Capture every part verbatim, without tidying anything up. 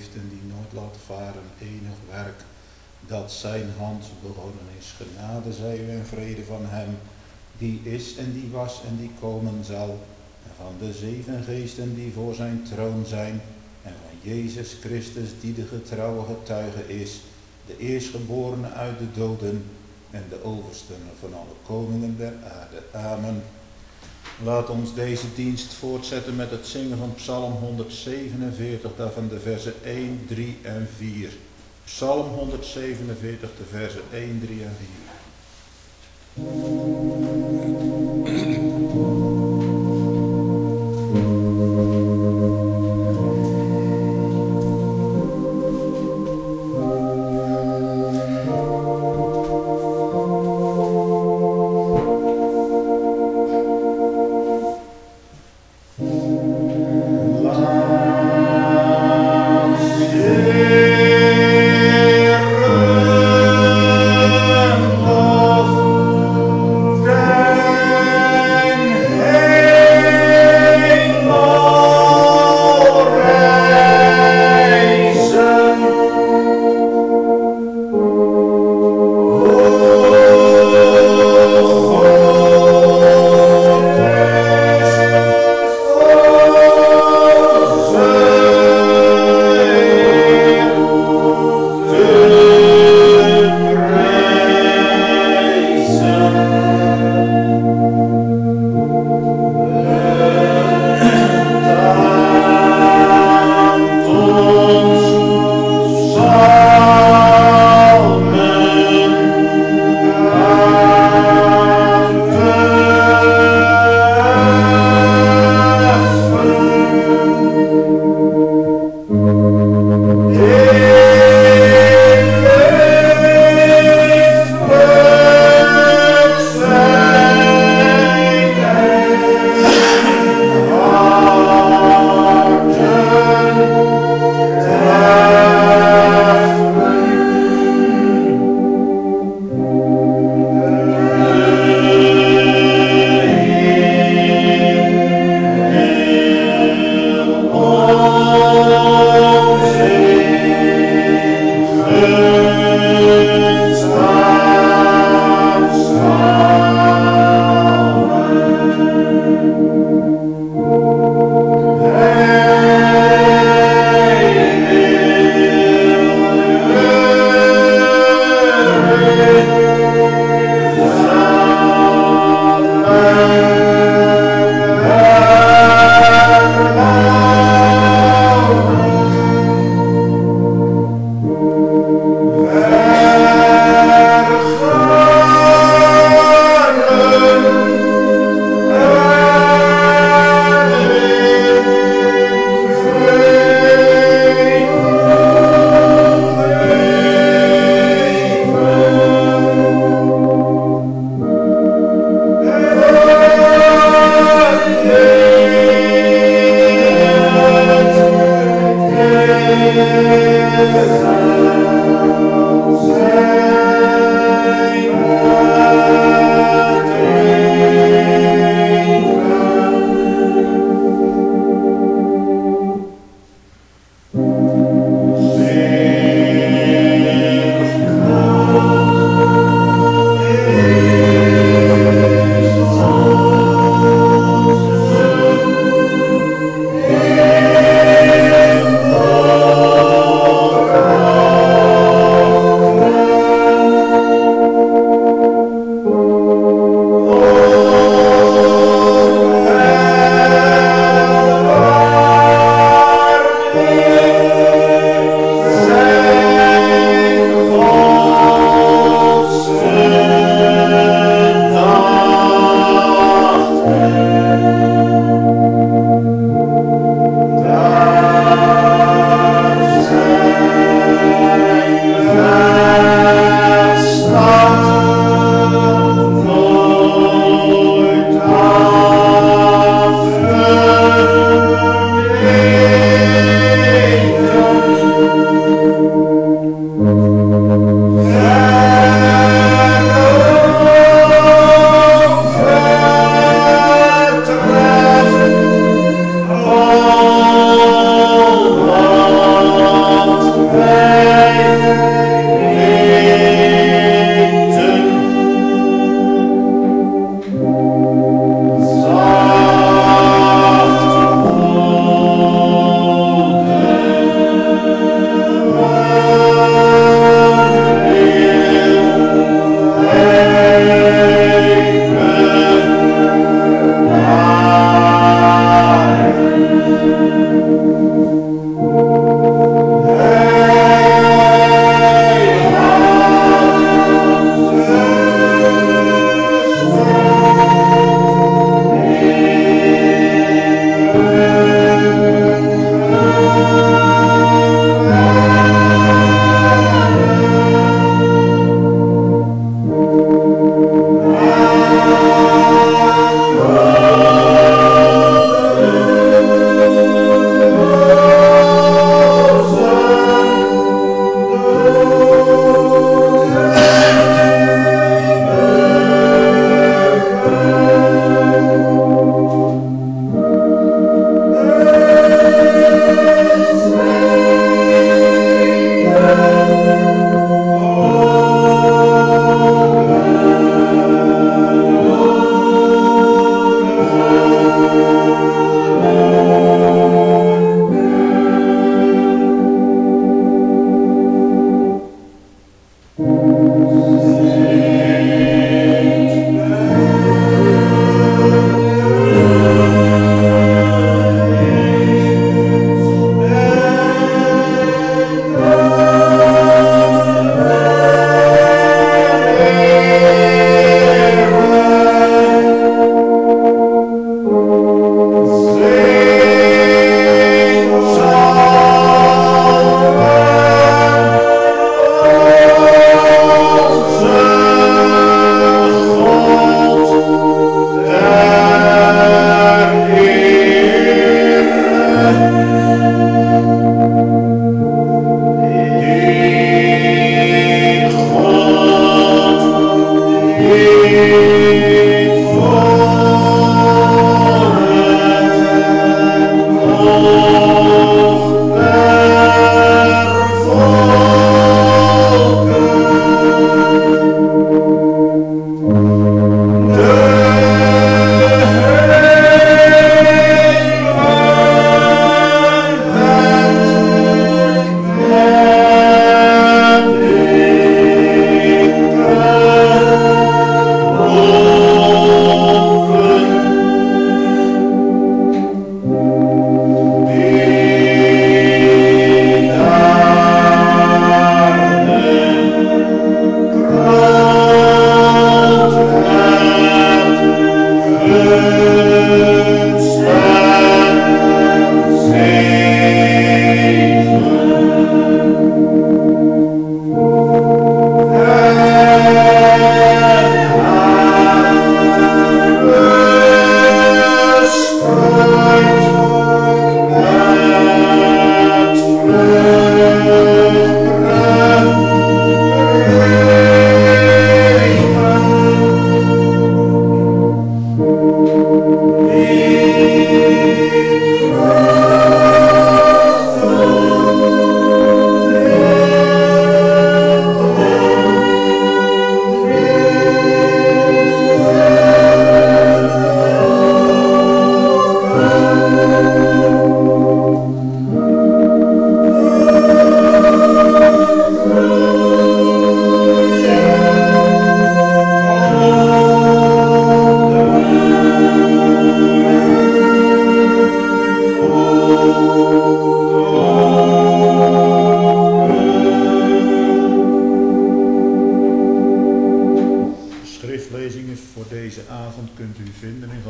heeft en die nooit laat varen, enig werk dat zijn hand begonnen is. Genade zij u en vrede van hem die is en die was en die komen zal, en van de zeven geesten die voor zijn troon zijn, en van Jezus Christus die de getrouwe getuige is, de eerstgeborene uit de doden en de overste van alle koningen der aarde. Amen. Laat ons deze dienst voortzetten met het zingen van Psalm honderdzevenenveertig, daarvan de versen één, drie en vier. Psalm honderdzevenenveertig, de versen één, drie en vier.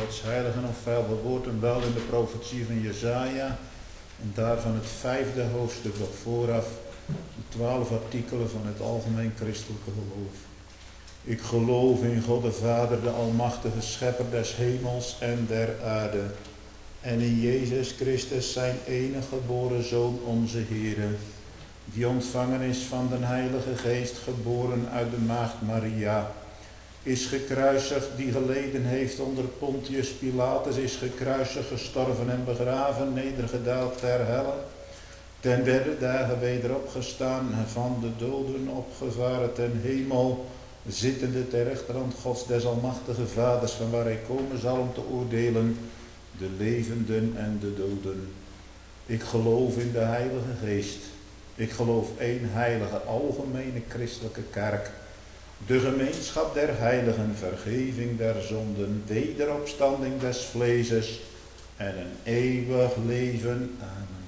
Gods heiligen of veel woord en wel in de profetie van Jesaja. En daarvan het vijfde hoofdstuk nog vooraf. De twaalf artikelen van het algemeen christelijke geloof. Ik geloof in God de Vader, de almachtige schepper des hemels en der aarde. En in Jezus Christus zijn enige geboren Zoon onze Heere, die ontvangen is van den Heilige Geest, geboren uit de maagd Maria, is gekruisigd, die geleden heeft onder Pontius Pilatus, is gekruisigd, gestorven en begraven, nedergedaald ter helle, ten derde dagen weder opgestaan, van de doden opgevaren ten hemel, zittende ter rechterhand Gods des almachtige Vaders, van waar hij komen zal om te oordelen de levenden en de doden. Ik geloof in de Heilige Geest. Ik geloof één heilige, algemene christelijke kerk. De gemeenschap der heiligen, vergeving der zonden, wederopstanding des vleeses en een eeuwig leven. Amen.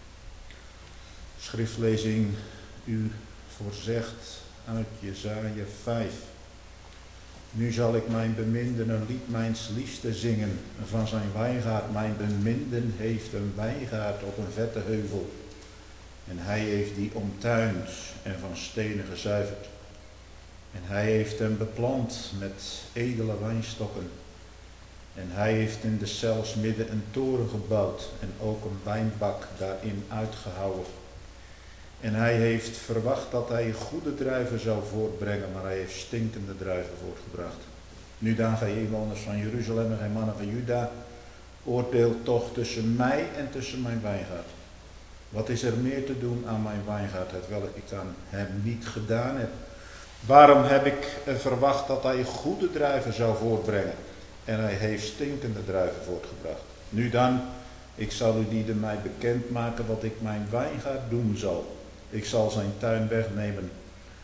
Schriftlezing u voorzegt uit Jesaja vijf. Nu zal ik mijn beminden een lied mijns liefste zingen van zijn wijngaard. Mijn beminden heeft een wijngaard op een vette heuvel. En hij heeft die omtuind en van stenen gezuiverd. En hij heeft hem beplant met edele wijnstokken. En hij heeft in deszelfs midden een toren gebouwd en ook een wijnbak daarin uitgehouwen. En hij heeft verwacht dat hij goede druiven zou voortbrengen, maar hij heeft stinkende druiven voortgebracht. Nu dan, gij inwoners van Jeruzalem en gij mannen van Juda, oordeel toch tussen mij en tussen mijn wijngaard. Wat is er meer te doen aan mijn wijngaard, hetwelk ik aan hem niet gedaan heb? Waarom heb ik verwacht dat hij goede druiven zou voortbrengen? En hij heeft stinkende druiven voortgebracht. Nu dan, ik zal u die mij bekend maken wat ik mijn wijngaard doen zal. Ik zal zijn tuin wegnemen,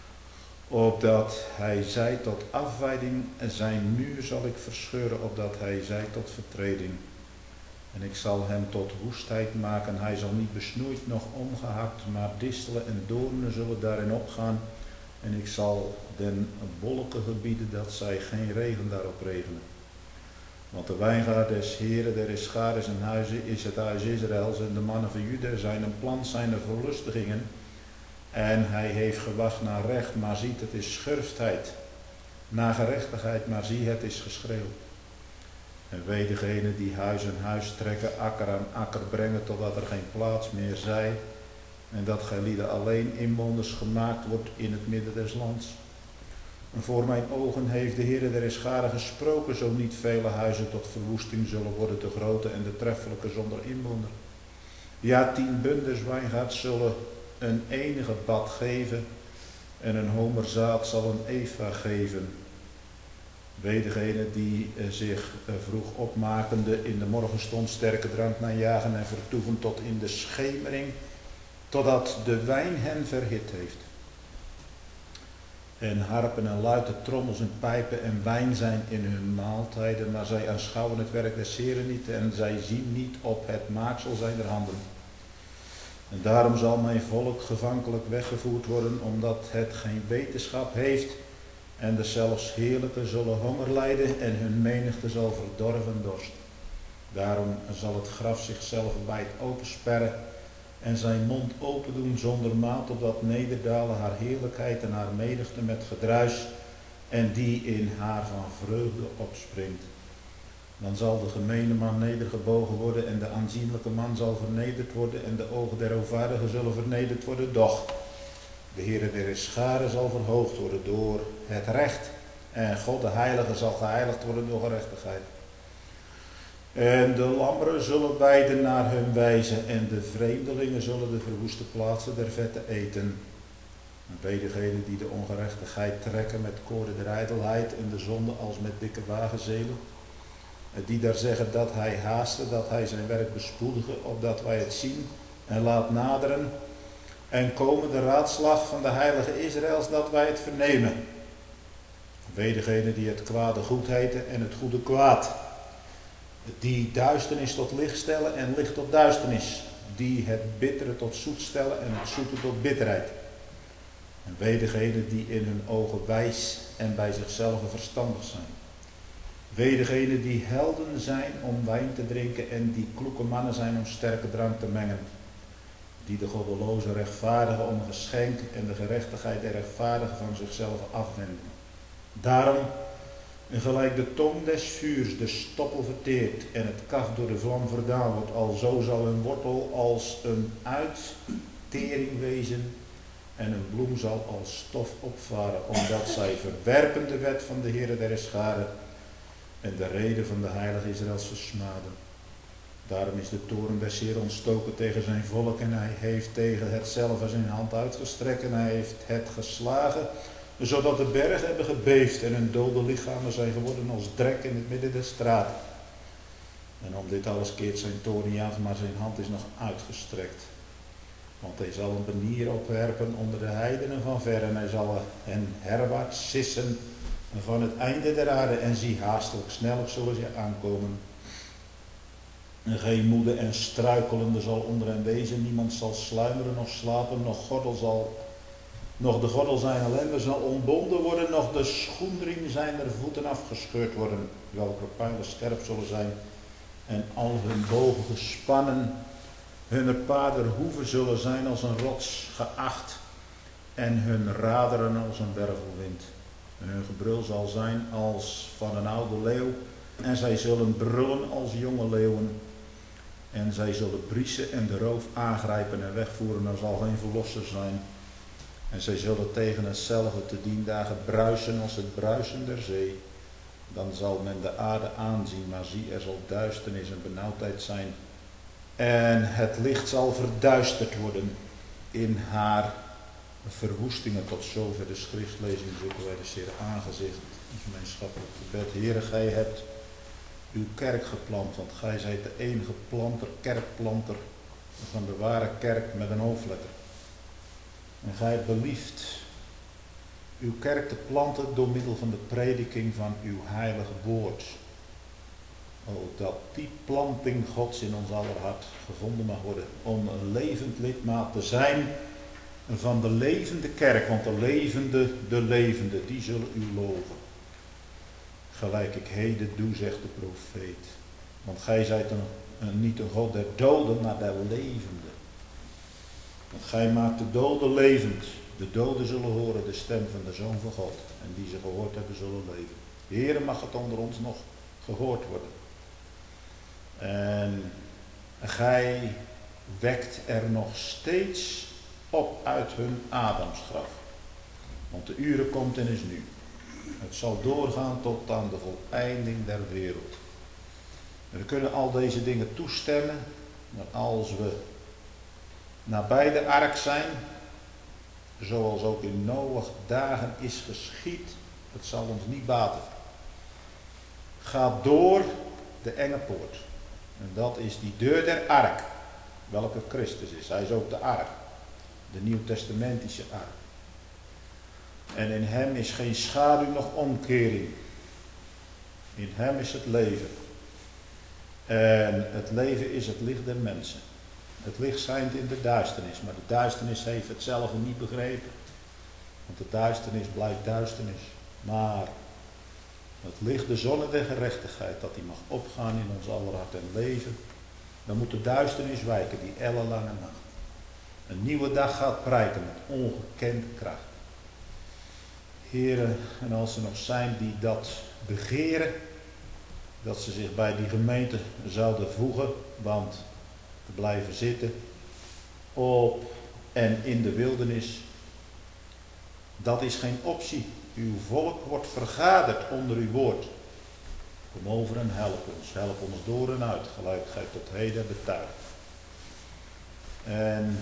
opdat hij zij tot afwijding, en zijn muur zal ik verscheuren, opdat hij zij tot vertreding. En ik zal hem tot woestheid maken, hij zal niet besnoeid noch omgehakt, maar distelen en doornen zullen daarin opgaan. En ik zal den wolken gebieden dat zij geen regen daarop regenen. Want de wijngaard des Heren, der is scharen en huizen, is het huis Israëls, en de mannen van Juda zijn een plant, zijn de verlustigingen. En hij heeft gewacht naar recht, maar ziet, het is schurftheid. Naar gerechtigheid, maar zie, het is geschreeuw. En wee degene die huis aan huis trekken, akker aan akker brengen, totdat er geen plaats meer zij. En dat gij lieden alleen inwoners gemaakt wordt in het midden des lands. En voor mijn ogen heeft de Heere der Heerscharen gesproken, zo niet vele huizen tot verwoesting zullen worden, te grote en de treffelijke zonder inwoner. Ja, tien bunders wijngaard zullen een enige bad geven, en een homerzaad zal een eva geven. Wee degene die zich vroeg opmakende in de morgenstond sterke drank najagen en vertoeven tot in de schemering, totdat de wijn hen verhit heeft. En harpen en luite trommels en pijpen en wijn zijn in hun maaltijden, maar zij aanschouwen het werk des Heren niet en zij zien niet op het maaksel zijner handen. En daarom zal mijn volk gevankelijk weggevoerd worden, omdat het geen wetenschap heeft, en de zelfs heerlijke zullen honger lijden en hun menigte zal verdorven dorst. Daarom zal het graf zichzelf wijd opensperren en zijn mond open doen zonder maat, opdat nederdalen haar heerlijkheid en haar menigte met gedruis, en die in haar van vreugde opspringt. Dan zal de gemene man nedergebogen worden en de aanzienlijke man zal vernederd worden en de ogen der hoogvaardigen zullen vernederd worden. Doch de Heere der Heerscharen zal verhoogd worden door het recht en God de Heilige zal geheiligd worden door gerechtigheid. En de lammeren zullen weiden naar hun wijze en de vreemdelingen zullen de verwoeste plaatsen der vette eten. En wee degenen die de ongerechtigheid trekken met koorden der ijdelheid en de zonde als met dikke wagenzelen. Die daar zeggen dat hij haaste, dat hij zijn werk bespoedige, opdat wij het zien en laat naderen. En komen de raadslag van de heilige Israëls, dat wij het vernemen. Wee degenen die het kwade goed heten en het goede kwaad. Die duisternis tot licht stellen en licht tot duisternis. Die het bittere tot zoet stellen en het zoete tot bitterheid. En wee degenen die in hun ogen wijs en bij zichzelf verstandig zijn. Wee degenen die helden zijn om wijn te drinken en die kloeke mannen zijn om sterke drank te mengen. Die de goddeloze rechtvaardigen om geschenk en de gerechtigheid der rechtvaardigen van zichzelf afwenden. Daarom, gelijk de tong des vuurs de stoppel verteert en het kaf door de vlam verdaan wordt, alzo zal een wortel als een uittering wezen en een bloem zal als stof opvaren, omdat zij verwerpen de wet van de Heere der Scharen en de reden van de heilige Israëls versmaden. Daarom is de toorn des Heer ontstoken tegen zijn volk en hij heeft tegen hetzelfde zijn hand uitgestrekt en hij heeft het geslagen, zodat de bergen hebben gebeefd en hun dode lichamen zijn geworden als drek in het midden der straat. En om dit alles keert zijn toorn niet af, maar zijn hand is nog uitgestrekt. Want hij zal een banier opwerpen onder de heidenen van ver en hij zal hen herwaarts sissen van het einde der aarde en zie haastelijk snellijk zullen ze aankomen. En geen moede en struikelende zal onder hen wezen, niemand zal sluimeren noch slapen, nog gordel zal, nog de gordel zijn ellende zal ontbonden worden, nog de schoenriem zijn er voeten afgescheurd worden, welke pijlen scherp zullen zijn en al hun bogen gespannen. Hunne paardenhoeven zullen zijn als een rots geacht en hun raderen als een wervelwind. En hun gebrul zal zijn als van een oude leeuw en zij zullen brullen als jonge leeuwen. En zij zullen briesen en de roof aangrijpen en wegvoeren, er zal geen verlosser zijn. En zij zullen tegen hetzelfde te dien dagen bruisen als het bruisen der zee. Dan zal men de aarde aanzien, maar zie, er zal duisternis en benauwdheid zijn. En het licht zal verduisterd worden in haar verwoestingen. Tot zover de schriftlezing, zoeken wij de Heer aangezicht. Ons gemeenschappelijk gebed. Heere, gij hebt uw kerk geplant, want gij zijt de enige planter, kerkplanter van de ware kerk met een hoofdletter. En gij hebt beliefd uw kerk te planten door middel van de prediking van uw heilige woord. O, dat die planting Gods in ons aller hart gevonden mag worden, om een levend lidmaat te zijn van de levende kerk, want de levende, de levende, die zullen u loven. Gelijk ik heden doe, zegt de profeet. Want gij zijt een, een, niet een God der doden, maar der levenden. Want gij maakt de doden levend. De doden zullen horen de stem van de Zoon van God. En die ze gehoord hebben zullen leven. Heere, mag het onder ons nog gehoord worden. En gij wekt er nog steeds op uit hun Adamsgraf. Want de uren komt en is nu. Het zal doorgaan tot aan de voleinding der wereld. We kunnen al deze dingen toestemmen, maar als we nabij de ark zijn, zoals ook in Noach dagen is geschied, het zal ons niet baten. Ga door de enge poort. En dat is die deur der ark, welke Christus is. Hij is ook de ark, de nieuwtestamentische ark. En in hem is geen schaduw noch omkering. In hem is het leven. En het leven is het licht der mensen. Het licht schijnt in de duisternis, maar de duisternis heeft het zelf niet begrepen. Want de duisternis blijft duisternis. Maar het licht, de zon der gerechtigheid, dat die mag opgaan in ons aller hart en leven, dan moet de duisternis wijken, die ellenlange nacht. Een nieuwe dag gaat prijken met ongekende kracht. Heren, en als er nog zijn die dat begeren, dat ze zich bij die gemeente zouden voegen, want te blijven zitten op en in de wildernis, dat is geen optie. Uw volk wordt vergaderd onder uw woord. Kom over en help ons, help ons door en uit, gelijk gij tot heden betuigt. En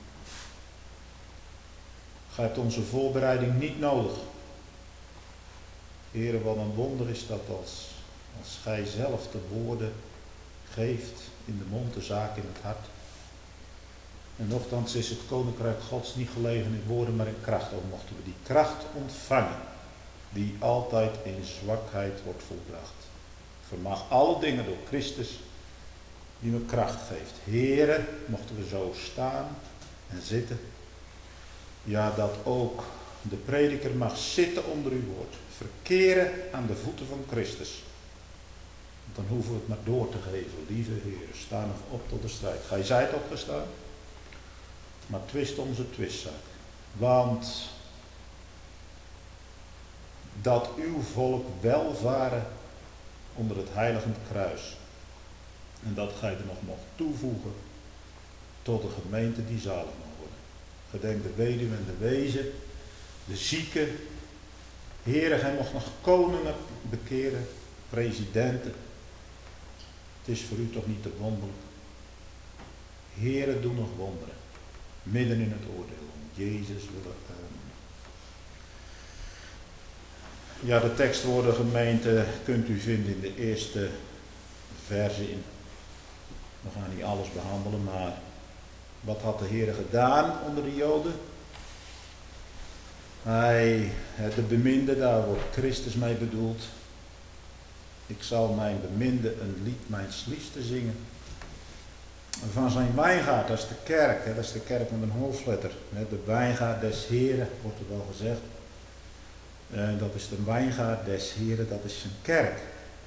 gij hebt onze voorbereiding niet nodig. Heere, wat een wonder is dat als, als gij zelf de woorden geeft in de mond, de zaak in het hart. En nochtans is het koninkrijk Gods niet gelegen in woorden, maar in kracht. Ook mochten we die kracht ontvangen, die altijd in zwakheid wordt volbracht. Vermag alle dingen door Christus, die me kracht geeft. Heere, mochten we zo staan en zitten. Ja, dat ook de prediker mag zitten onder uw woord. Verkeren aan de voeten van Christus. Dan hoeven we het maar door te geven. Lieve Heer, sta nog op tot de strijd. Gij zijt opgestaan, maar twist onze twistzak. Want dat uw volk welvaren onder het heiligend kruis. En dat gij er nog mocht toevoegen tot de gemeente die zalig mag worden. Gedenk de weduwe en de wezen, de zieken. Heere, gij mocht nog koningen bekeren, presidenten. Het is voor u toch niet te wonderlijk. Heere, doe nog wonderen. Midden in het oordeel. Om Jezus willen. Ja, de tekstwoorden gemeente kunt u vinden in de eerste verse in. We gaan niet alles behandelen, maar wat had de Heer gedaan onder de Joden? Hij, de beminde, daar wordt Christus mee bedoeld. Ik zal mijn beminde een lied mijns liefste zingen. Van zijn wijngaard, dat is de kerk, hè, dat is de kerk met een hoofdletter. De wijngaard des Heren, wordt er wel gezegd. En dat is de wijngaard des Heren, dat is zijn kerk.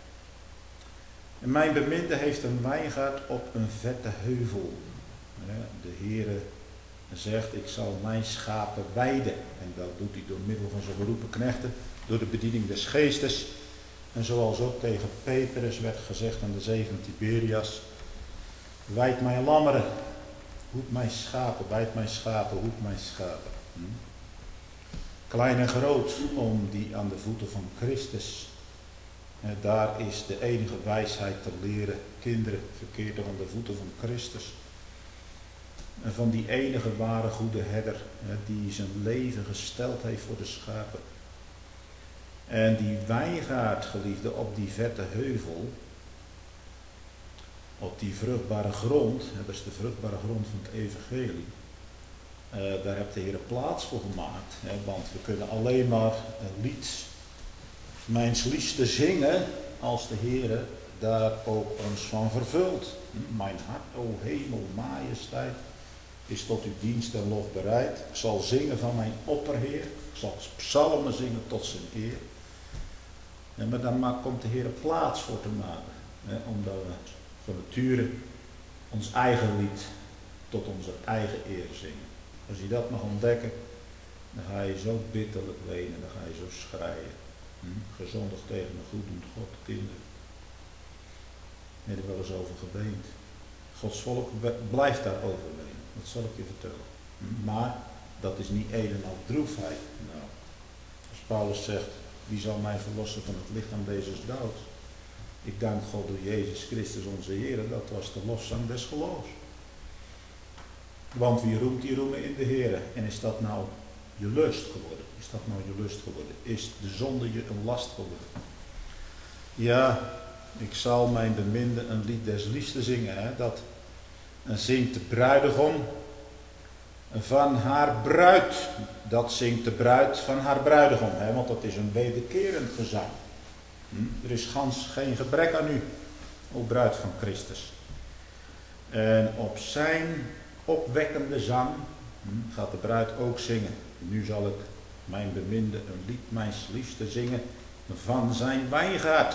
En mijn beminde heeft een wijngaard op een vette heuvel. De Heere zegt, ik zal mijn schapen weiden. En dat doet hij door middel van zijn geroepen knechten, door de bediening des geestes. En zoals ook tegen Petrus werd gezegd aan de zee van Tiberias, wijd mijn lammeren, hoed mijn schapen, wijd mijn schapen, hoed mijn schapen. Hm? Klein en groot, om die aan de voeten van Christus. En daar is de enige wijsheid te leren. Kinderen, verkeer toch aan de voeten van Christus. En van die enige ware goede herder, die zijn leven gesteld heeft voor de schapen. En die wijngaard, geliefde, op die vette heuvel, op die vruchtbare grond, dat is de vruchtbare grond van het evangelie. Uh, daar heeft de Heer plaats voor gemaakt. Hè, want we kunnen alleen maar een lied, mijns liefste zingen, als de Heer daar ook ons van vervult. Mijn hart, o hemel, majesteit, is tot uw dienst en lof bereid. Ik zal zingen van mijn opperheer. Ik zal psalmen zingen tot zijn eer. Ja, maar dan komt de Heer plaats voor te maken. Hè, omdat we van nature ons eigen lied tot onze eigen eer zingen. Als je dat mag ontdekken, dan ga je zo bitterlijk wenen, dan ga je zo schreien. Hm? Gezondigd tegen een goeddoend God, kinderen. Ik heb er wel eens over geweend. Gods volk blijft daarover wenen, dat zal ik je vertellen. Hm? Maar dat is niet een en al droefheid. Nou, als Paulus zegt, wie zal mij verlossen van het lichaam deze dood? Ik dank God door Jezus Christus onze Heer, dat was de lofzang des geloofs. Want wie roemt, die roemen in de Heer. En is dat nou je lust geworden? Is dat nou je lust geworden? Is de zonde je een last geworden? Ja, ik zal mijn beminde een lied des liefste zingen. Hè? Dat zingt de bruidegom van haar bruid. Dat zingt de bruid van haar bruidegom. Hè? Want dat is een wederkerend gezang. Hm? Er is gans geen gebrek aan u, o bruid van Christus. En op zijn opwekkende zang hm, gaat de bruid ook zingen. Nu zal ik mijn beminde een lied mijns liefste zingen van zijn wijngaard.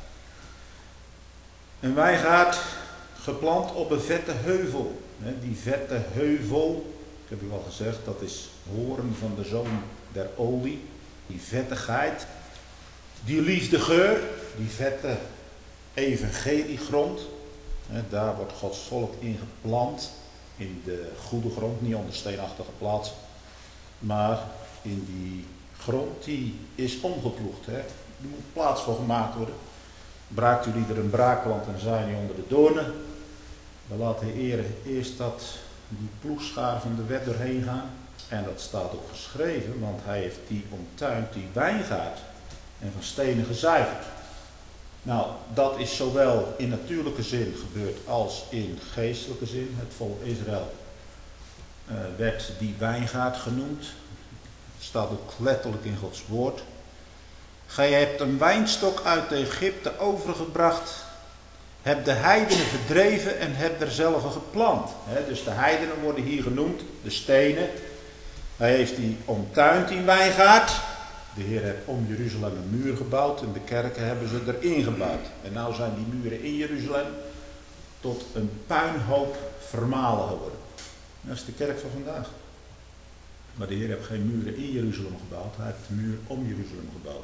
Een wijngaard geplant op een vette heuvel. Die vette heuvel, ik heb u al gezegd, dat is horen van de zoon der olie. Die vettigheid, die liefdegeur, die vette evangeliegrond. Daar wordt Gods volk in geplant. In de goede grond, niet onder steenachtige plaats. Maar in die grond die is omgeploegd. Hè. Er moet plaats voor gemaakt worden. Braakt u liever een braakland en zaai niet onder de doornen. Dan laat de Heer eerst dat die ploegschaar van de wet doorheen gaan. En dat staat ook geschreven, want hij heeft die omtuind, die wijngaard. En van stenen gezuiverd. Nou, dat is zowel in natuurlijke zin gebeurd als in geestelijke zin. Het volk Israël uh, werd die wijngaard genoemd. Het staat ook letterlijk in Gods woord. Gij hebt een wijnstok uit Egypte overgebracht, hebt de heidenen verdreven en hebt er zelf geplant. He, dus de heidenen worden hier genoemd, de stenen. Hij heeft die omtuind, die wijngaard. De Heer heeft om Jeruzalem een muur gebouwd en de kerken hebben ze erin gebouwd. En nou zijn die muren in Jeruzalem tot een puinhoop vermalen geworden. Dat is de kerk van vandaag. Maar de Heer heeft geen muren in Jeruzalem gebouwd, hij heeft de muur om Jeruzalem gebouwd.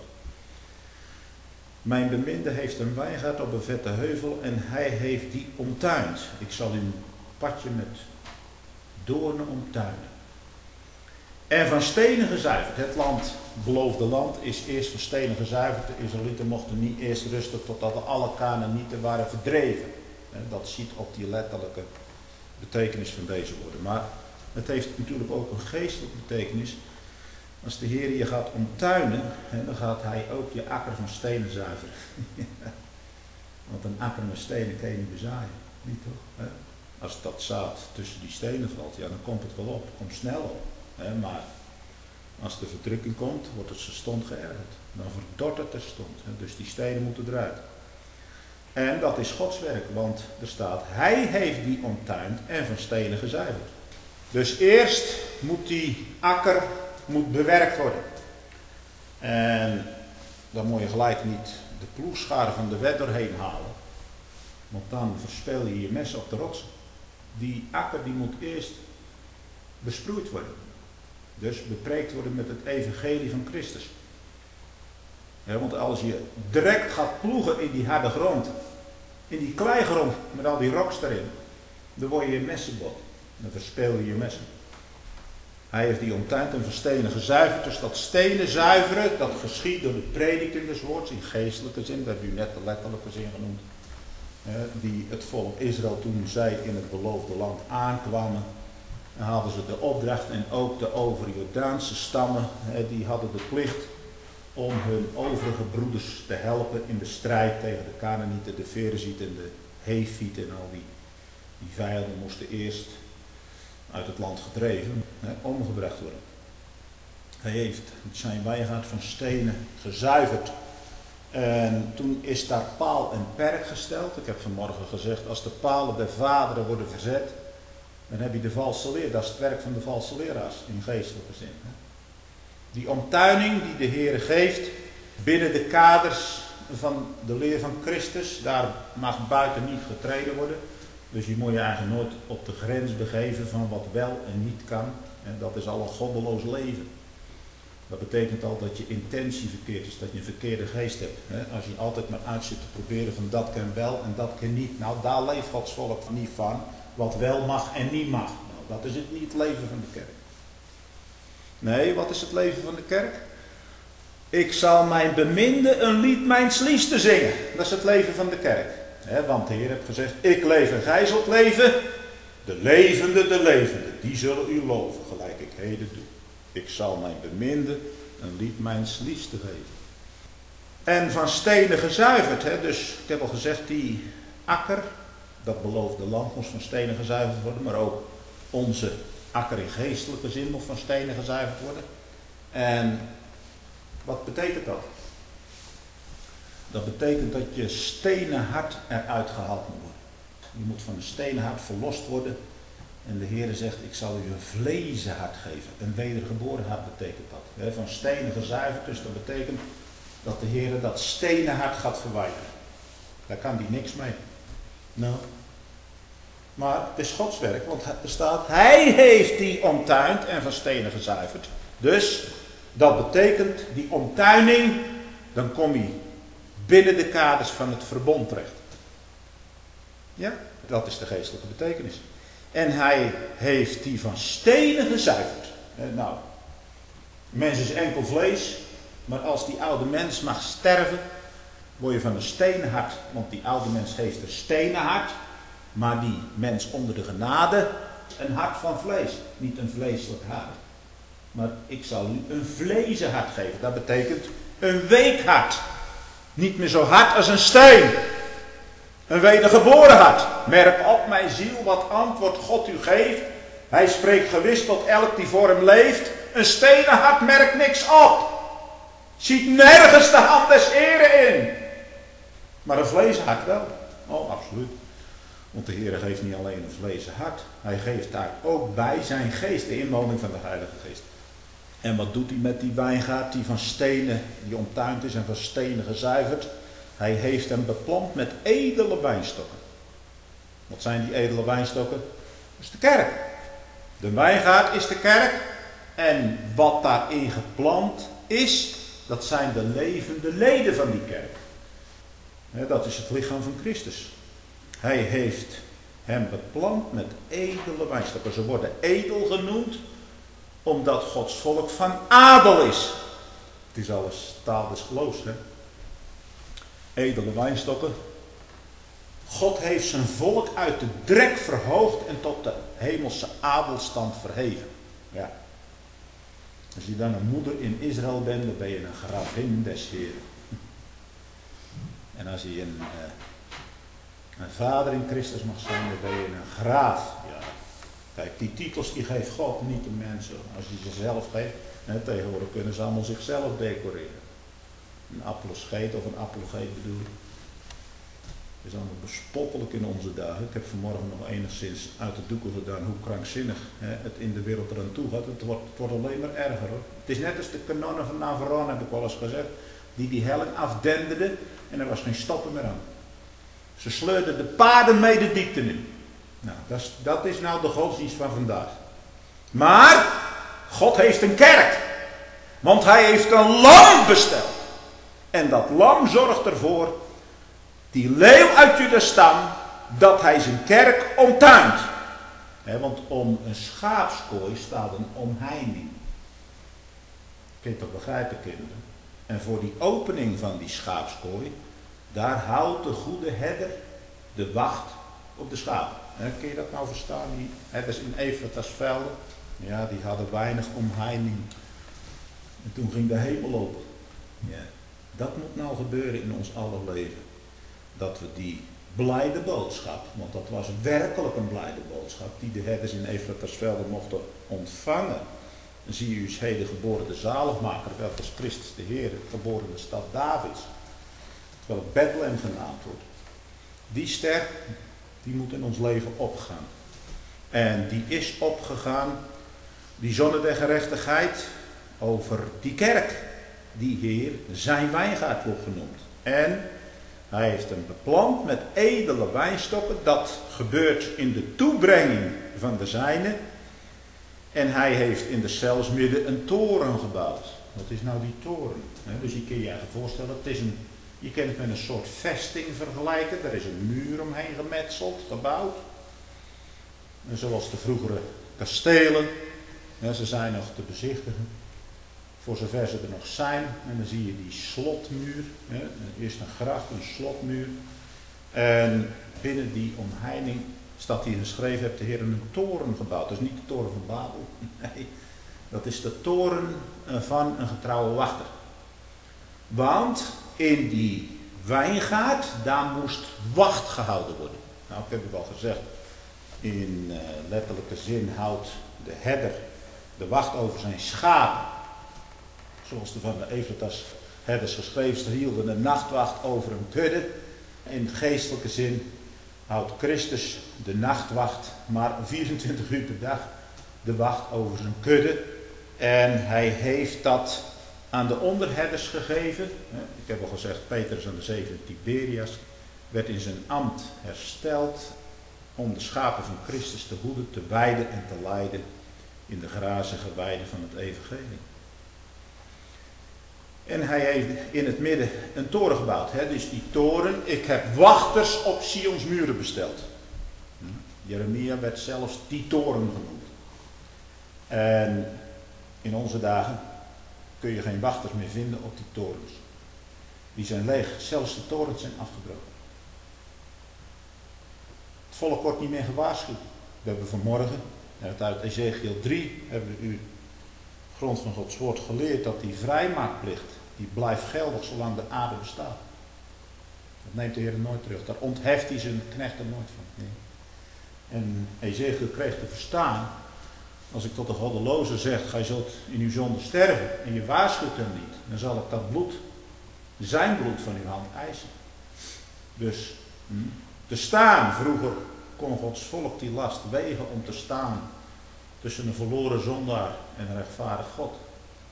Mijn beminde heeft een wijngaard op een vette heuvel en hij heeft die omtuind. Ik zal uw padje met doornen omtuinen. En van stenen gezuiverd. Het land, beloofde land, is eerst van stenen gezuiverd. De Israëlieten mochten niet eerst rusten totdat alle Kanaanieten waren verdreven. Dat ziet op die letterlijke betekenis van deze woorden. Maar het heeft natuurlijk ook een geestelijke betekenis. Als de Heer je gaat omtuinen, dan gaat hij ook je akker van stenen zuiveren. Want een akker met stenen kan je niet bezaaien. Niet toch? Als dat zaad tussen die stenen valt, ja, dan komt het wel op. Het komt snel op. Maar als de verdrukking komt, wordt het terstond geërgerd. Dan verdort het terstond. Dus die stenen moeten eruit. En dat is Gods werk, want er staat, hij heeft die omtuind en van stenen gezuiverd. Dus eerst moet die akker moet bewerkt worden. En dan moet je gelijk niet de ploegschaar van de wet doorheen halen. Want dan verspil je je mes op de rotsen. Die akker die moet eerst besproeid worden. Dus bepreekt worden met het evangelie van Christus. Ja, want als je direct gaat ploegen in die harde grond, in die kleigrond met al die roks erin, dan word je je messenbot. Dan verspeel je je messen. Hij heeft die omtuind en van stenen gezuiverd. Dus dat stenen zuiveren, dat geschiet door de prediking des woords in geestelijke zin. Dat heb u net de letterlijke zin genoemd. Die het volk Israël toen zij in het beloofde land aankwamen. Dan hadden ze de opdracht en ook de over-Jordaanse stammen. Die hadden de plicht om hun overige broeders te helpen in de strijd tegen de Kanaanieten, de Ferezieten en de Hefieten en al die, die vijanden moesten eerst uit het land gedreven, hè, omgebracht worden. Hij heeft zijn wijngaard van stenen gezuiverd. En toen is daar paal en perk gesteld. Ik heb vanmorgen gezegd, als de palen der vaderen worden verzet, dan heb je de valse leer. Dat is het werk van de valse leraars in geestelijke zin. Hè. Die omtuining die de Heer geeft binnen de kaders van de leer van Christus, daar mag buiten niet getreden worden. Dus je moet je eigenlijk nooit op de grens begeven van wat wel en niet kan. En dat is al een goddeloos leven. Dat betekent al dat je intentie verkeerd is, dat je een verkeerde geest hebt. Als je altijd maar uit zit te proberen van dat kan wel en dat kan niet. Nou, daar leeft Gods volk niet van. Wat wel mag en niet mag. Nou, dat is het niet het leven van de kerk. Nee, wat is het leven van de kerk? Ik zal mijn beminde een lied mijns liefste zingen. Dat is het leven van de kerk. He, want de Heer heeft gezegd, ik leef en gij zult leven. De levende, de levende, die zullen u loven, gelijk ik heden doe. Ik zal mijn beminde een lied mijns liefste geven. En van stenen gezuiverd. He, dus ik heb al gezegd, die akker, dat beloofde land moest van stenen gezuiverd worden. Maar ook onze akker in geestelijke zin moest van stenen gezuiverd worden. En wat betekent dat? Dat betekent dat je stenen hart eruit gehaald moet worden. Je moet van een stenen hart verlost worden. En de Heer zegt, ik zal u een vlezen hart geven. Een wedergeboren hart betekent dat. Van stenen gezuiverd, dus dat betekent dat de Heer dat stenen hart gaat verwijderen. Daar kan hij niks mee. Nou. Maar het is Gods werk, want er staat, hij heeft die omtuind en van stenen gezuiverd. Dus, dat betekent, die omtuining, dan kom je binnen de kaders van het verbond terecht. Ja, dat is de geestelijke betekenis. En hij heeft die van stenen gezuiverd. Nou, mens is enkel vlees, maar als die oude mens mag sterven, word je van een stenen hart. Want die oude mens heeft een stenen hart, maar die mens onder de genade, een hart van vlees. Niet een vleeselijk hart. Maar ik zal u een vlezen hart geven. Dat betekent een week hart. Niet meer zo hard als een steen. Een wedergeboren hart. Merk op mijn ziel wat antwoord God u geeft. Hij spreekt gewis tot elk die voor hem leeft. Een stenen hart merkt niks op. Ziet nergens de hand des Heren in. Maar een vlezen hart wel. Oh, absoluut. Want de Heer geeft niet alleen een vlezen hart. Hij geeft daar ook bij zijn geest, de inwoning van de Heilige Geest. En wat doet hij met die wijngaard die van stenen, die omtuind is en van stenen gezuiverd? Hij heeft hem beplant met edele wijnstokken. Wat zijn die edele wijnstokken? Dat is de kerk. De wijngaard is de kerk. En wat daarin geplant is, dat zijn de levende leden van die kerk. Dat is het lichaam van Christus. Hij heeft hem beplant met edele wijnstokken. Ze worden edel genoemd, omdat Gods volk van adel is. Het is alles taal des geloofs, hè. Edele wijnstokken. God heeft zijn volk uit de drek verhoogd en tot de hemelse adelstand verheven. Ja. Als je dan een moeder in Israël bent, dan ben je een gravin des Heren. En als je een, een vader in Christus mag zijn, dan ben je een graaf. Ja. Kijk, die titels die geeft God niet de mensen. Als hij ze zelf geeft, hè, tegenwoordig kunnen ze allemaal zichzelf decoreren. Een apologeet of een apologeet bedoel ik. Het is allemaal bespottelijk in onze dagen. Ik heb vanmorgen nog enigszins uit de doeken gedaan hoe krankzinnig hè, het in de wereld eraan toe gaat. Het wordt, het wordt alleen maar erger hoor. Het is net als de kanonnen van Navarone, heb ik wel eens gezegd, die die helling afdenderden en er was geen stoppen meer aan. Ze sleurden de paarden mee de diepte in. Nou, dat is, dat is nou de godsdienst van vandaag. Maar God heeft een kerk. Want hij heeft een lam besteld. En dat lam zorgt ervoor, die leeuw uit Juda-stam, dat hij zijn kerk omtuint. He, want om een schaapskooi staat een omheining. Kun je toch begrijpen, kinderen? En voor die opening van die schaapskooi, daar houdt de goede herder de wacht op de schapen. He, kun je dat nou verstaan? Die herders in Efratasvelden, ja, die hadden weinig omheining. En toen ging de hemel open. Ja, dat moet nou gebeuren in ons aller leven. Dat we die blijde boodschap, want dat was werkelijk een blijde boodschap, die de herders in Efratasvelden mochten ontvangen. Dan zie je u heden geboren de zaligmaker, welke is Christus de Heer, geboren in de stad Davids. Terwijl het Bethlehem genaamd wordt. Die ster, die moet in ons leven opgaan. En die is opgegaan, die zonne der gerechtigheid, over die kerk. Die Heer, zijn wijngaard wordt genoemd. En hij heeft hem beplant met edele wijnstokken. Dat gebeurt in de toebrenging van de zijne. En hij heeft in de celsmidden een toren gebouwd. Wat is nou die toren? Dus je kunt je je voorstellen, het is een, je kunt het met een soort vesting vergelijken. Er is een muur omheen gemetseld, gebouwd. En zoals de vroegere kastelen. Ze zijn nog te bezichtigen. Voor zover ze er nog zijn. En dan zie je die slotmuur. Hè. Eerst een gracht, een slotmuur. En binnen die omheining staat hier geschreven, heeft de Heer een toren gebouwd. Dat is niet de toren van Babel. Nee, dat is de toren van een getrouwe wachter. Want in die wijngaard, daar moest wacht gehouden worden. Nou, ik heb het al gezegd. In uh, letterlijke zin houdt de herder de wacht over zijn schapen. Zoals er van de Efratas herders geschreven, ze hielden een nachtwacht over een kudde. In geestelijke zin houdt Christus de nachtwacht, maar vierentwintig uur per dag de wacht over zijn kudde. En hij heeft dat aan de onderherders gegeven. Ik heb al gezegd, Petrus aan de zee van Tiberias werd in zijn ambt hersteld om de schapen van Christus te hoeden, te weiden en te leiden in de grazige weiden van het evangelie. En hij heeft in het midden een toren gebouwd. Hè? Dus die toren, ik heb wachters op Sions muren besteld. Jeremia werd zelfs die toren genoemd. En in onze dagen kun je geen wachters meer vinden op die torens. Die zijn leeg, zelfs de torens zijn afgebroken. Het volk wordt niet meer gewaarschuwd. We hebben vanmorgen, uit Ezekiel drie, hebben we u grond van Gods woord geleerd dat die vrijmaakplicht, die blijft geldig zolang de aarde bestaat. Dat neemt de Heer nooit terug. Daar ontheft hij zijn knechten nooit van. Nee. En Ezekiel kreeg te verstaan, als ik tot de goddeloze zeg, gij zult in uw zonde sterven en je waarschuwt hem niet, dan zal ik dat bloed, zijn bloed van uw hand eisen. Dus hm, te staan, vroeger kon Gods volk die last wegen om te staan tussen een verloren zondaar en een rechtvaardig God.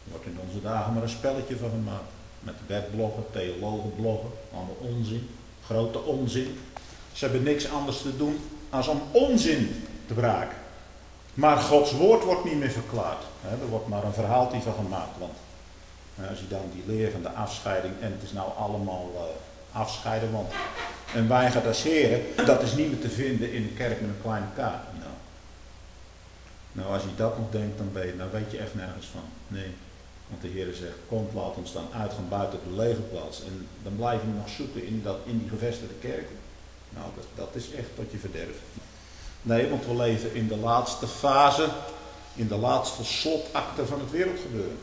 Er wordt in onze dagen maar een spelletje van gemaakt. Met wetbloggen, theologenbloggen, allemaal onzin. Grote onzin. Ze hebben niks anders te doen als om onzin te braken. Maar Gods woord wordt niet meer verklaard. Er wordt maar een verhaaltje van gemaakt. Want als je dan die leer van de afscheiding, en het is nou allemaal uh, afscheiden, want een weiger des Heren, dat is niet meer te vinden in een kerk met een kleine K. Nou, nou als je dat nog denkt, dan, ben je, dan weet je echt nergens van. Nee, want de Heer zegt, komt, laat ons dan uitgaan buiten de legerplaats. En dan blijven we nog zoeken in, dat, in die gevestigde kerken. Nou, dat, dat is echt tot je verderf. Nee, want we leven in de laatste fase, in de laatste slotakte van het wereldgebeuren.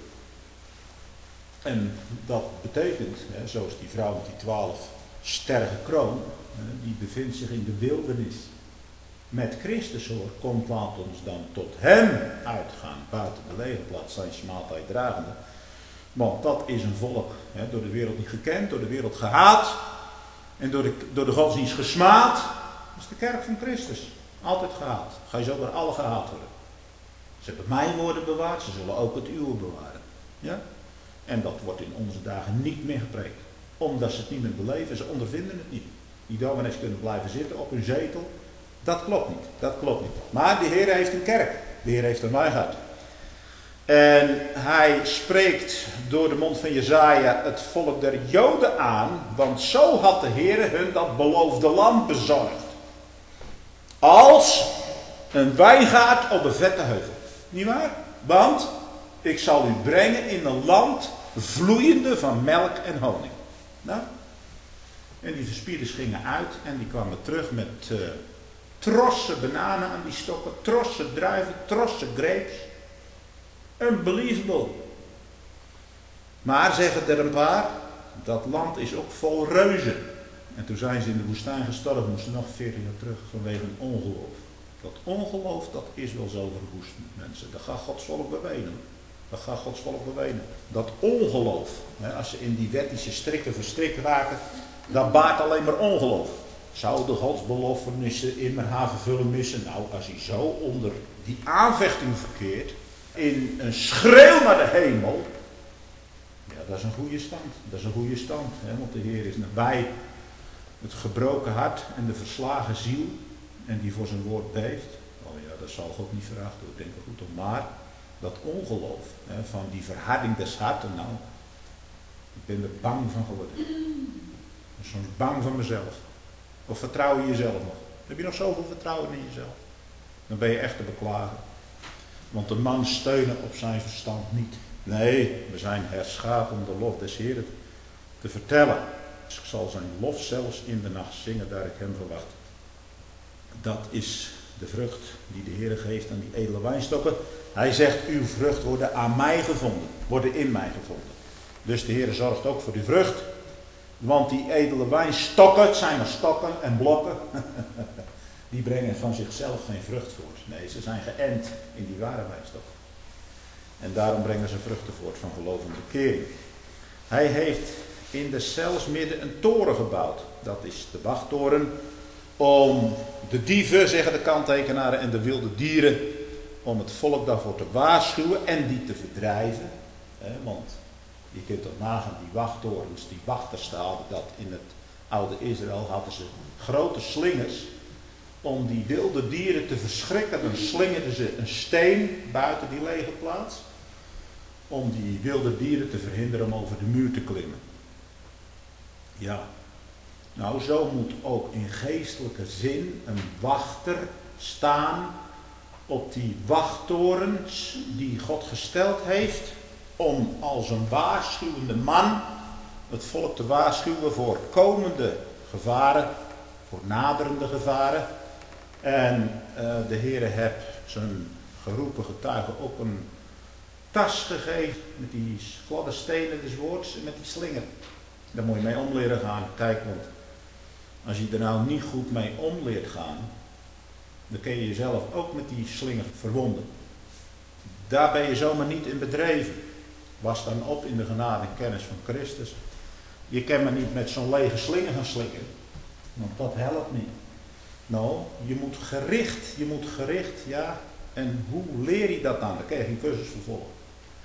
En dat betekent, hè, zoals die vrouw met die twaalf sterren kroon, hè, die bevindt zich in de wildernis. Met Christus hoor, komt, laat ons dan tot hem uitgaan, buiten de legerplaats, zijn smaadheid dragende. Want dat is een volk, hè, door de wereld niet gekend, door de wereld gehaat en door de, door de godsdienst gesmaad. Dat is de kerk van Christus. Altijd gehaat. Ga je zo door alle gehaat worden. Ze hebben mijn woorden bewaard, ze zullen ook het uwe bewaren. Ja? En dat wordt in onze dagen niet meer gepreekt. Omdat ze het niet meer beleven, ze ondervinden het niet. Die dominees kunnen blijven zitten op hun zetel. Dat klopt niet, dat klopt niet. Maar de Heer heeft een kerk. De Heer heeft een wijngaard. En hij spreekt door de mond van Jesaja het volk der Joden aan. Want zo had de Heer hun dat beloofde land bezorgd. Als een wijngaard op een vette heuvel. Niet waar? Want ik zal u brengen in een land vloeiende van melk en honing. Nou, en die verspieders gingen uit en die kwamen terug met uh, trossen bananen aan die stokken, trossen druiven, trossen grapes. Unbelievable. Maar zeggen er een paar, dat land is ook vol reuzen. En toen zijn ze in de woestijn gestorven, moesten nog veertig jaar terug vanwege een ongeloof. Dat ongeloof, dat is wel zo verwoest, mensen. Dat gaat Gods volk bewenen. Dat gaat Gods volk bewenen. Dat ongeloof, hè, als ze in die wettische strikken verstrikt raken, dat baart alleen maar ongeloof. Zou de godsbelofenissen immer haar vervullen missen? Nou, als hij zo onder die aanvechting verkeert, in een schreeuw naar de hemel, ja, dat is een goede stand. Dat is een goede stand, hè, want de Heer is nabij het gebroken hart en de verslagen ziel, en die voor zijn woord beeft. Oh ja, dat zal God niet verachten, ik denk er goed om. Maar dat ongeloof, hè, van die verharding des harten, nou, ik ben er bang van geworden. Ik ben soms bang van mezelf. Of vertrouw je jezelf nog? Heb je nog zoveel vertrouwen in jezelf? Dan ben je echt te beklagen. Want de man steunen op zijn verstand niet. Nee, we zijn herschapen om de lof des Heeren te vertellen. Dus ik zal zijn lof zelfs in de nacht zingen, daar ik hem verwacht. Dat is de vrucht die de Heer geeft aan die edele wijnstokken. Hij zegt, uw vrucht worden aan mij gevonden, worden in mij gevonden. Dus de Heer zorgt ook voor die vrucht. Want die edele wijnstokken, het zijn maar stokken en blokken, die brengen van zichzelf geen vrucht voort. Nee, ze zijn geënt in die ware wijnstokken. En daarom brengen ze vruchten voort van gelovende bekering. Hij heeft in de cels midden een toren gebouwd. Dat is de wachttoren. Om de dieven, zeggen de kanttekenaren, en de wilde dieren, om het volk daarvoor te waarschuwen en die te verdrijven. Hè, want je kunt toch nagaan, die wachttorens, die wachterstaden, dat in het oude Israël hadden ze grote slingers om die wilde dieren te verschrikken. Dan slingerden ze een steen buiten die legerplaats om die wilde dieren te verhinderen om over de muur te klimmen. Ja, nou zo moet ook in geestelijke zin een wachter staan op die wachttorens die God gesteld heeft om als een waarschuwende man het volk te waarschuwen voor komende gevaren, voor naderende gevaren. En uh, de Heere heeft zijn geroepen getuigen ook een tas gegeven met die gladde stenen des woords en met die slinger. Daar moet je mee om leren gaan. Kijk, want als je er nou niet goed mee om leert gaan, dan kun je jezelf ook met die slinger verwonden. Daar ben je zomaar niet in bedreven. Was dan op in de genade en kennis van Christus. Je kan maar niet met zo'n lege slinger gaan slikken, want dat helpt niet. Nou, je moet gericht, je moet gericht, ja. En hoe leer je dat dan? Daar kun je geen cursus voor volgen.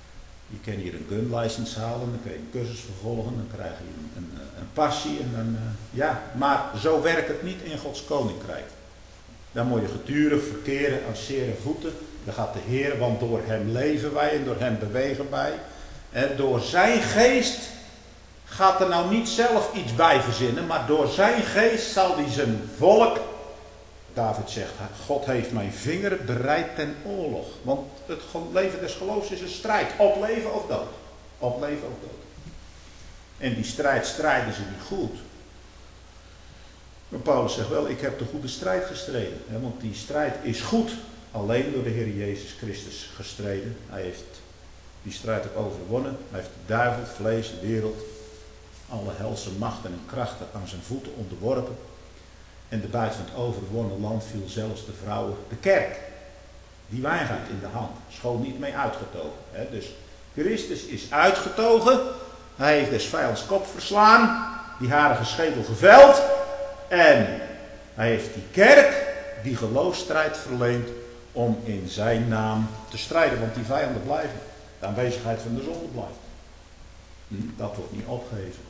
Je kan hier een gunlicense halen, dan kun je een cursus vervolgen, dan krijg je een, een, een passie. En een, ja, maar zo werkt het niet in Gods koninkrijk. Dan moet je gedurig verkeren aan zere voeten. Dan gaat de Heer, want door hem leven wij en door hem bewegen wij. En door zijn geest gaat er nou niet zelf iets bij verzinnen, maar door zijn geest zal hij zijn volk, David zegt, God heeft mijn vinger bereid ten oorlog. Want het leven des geloofs is een strijd, op leven of dood. Op leven of dood. En die strijd strijden ze niet goed. Maar Paulus zegt wel, ik heb de goede strijd gestreden. Hè, want die strijd is goed, alleen door de Heer Jezus Christus gestreden. Hij heeft die strijd ook overwonnen. Hij heeft de duivel, vlees, de wereld, alle helse machten en krachten aan zijn voeten onderworpen. En de buit van het overwonnen land viel zelfs de vrouwen, de kerk, die wijngaard in de hand. Schoon niet mee uitgetogen. Hè. Dus Christus is uitgetogen. Hij heeft des vijands kop verslaan. Die harige schedel geveld. En hij heeft die kerk die geloofsstrijd verleend om in zijn naam te strijden. Want die vijanden blijven. De aanwezigheid van de zonde blijft. Dat wordt niet opgeheven.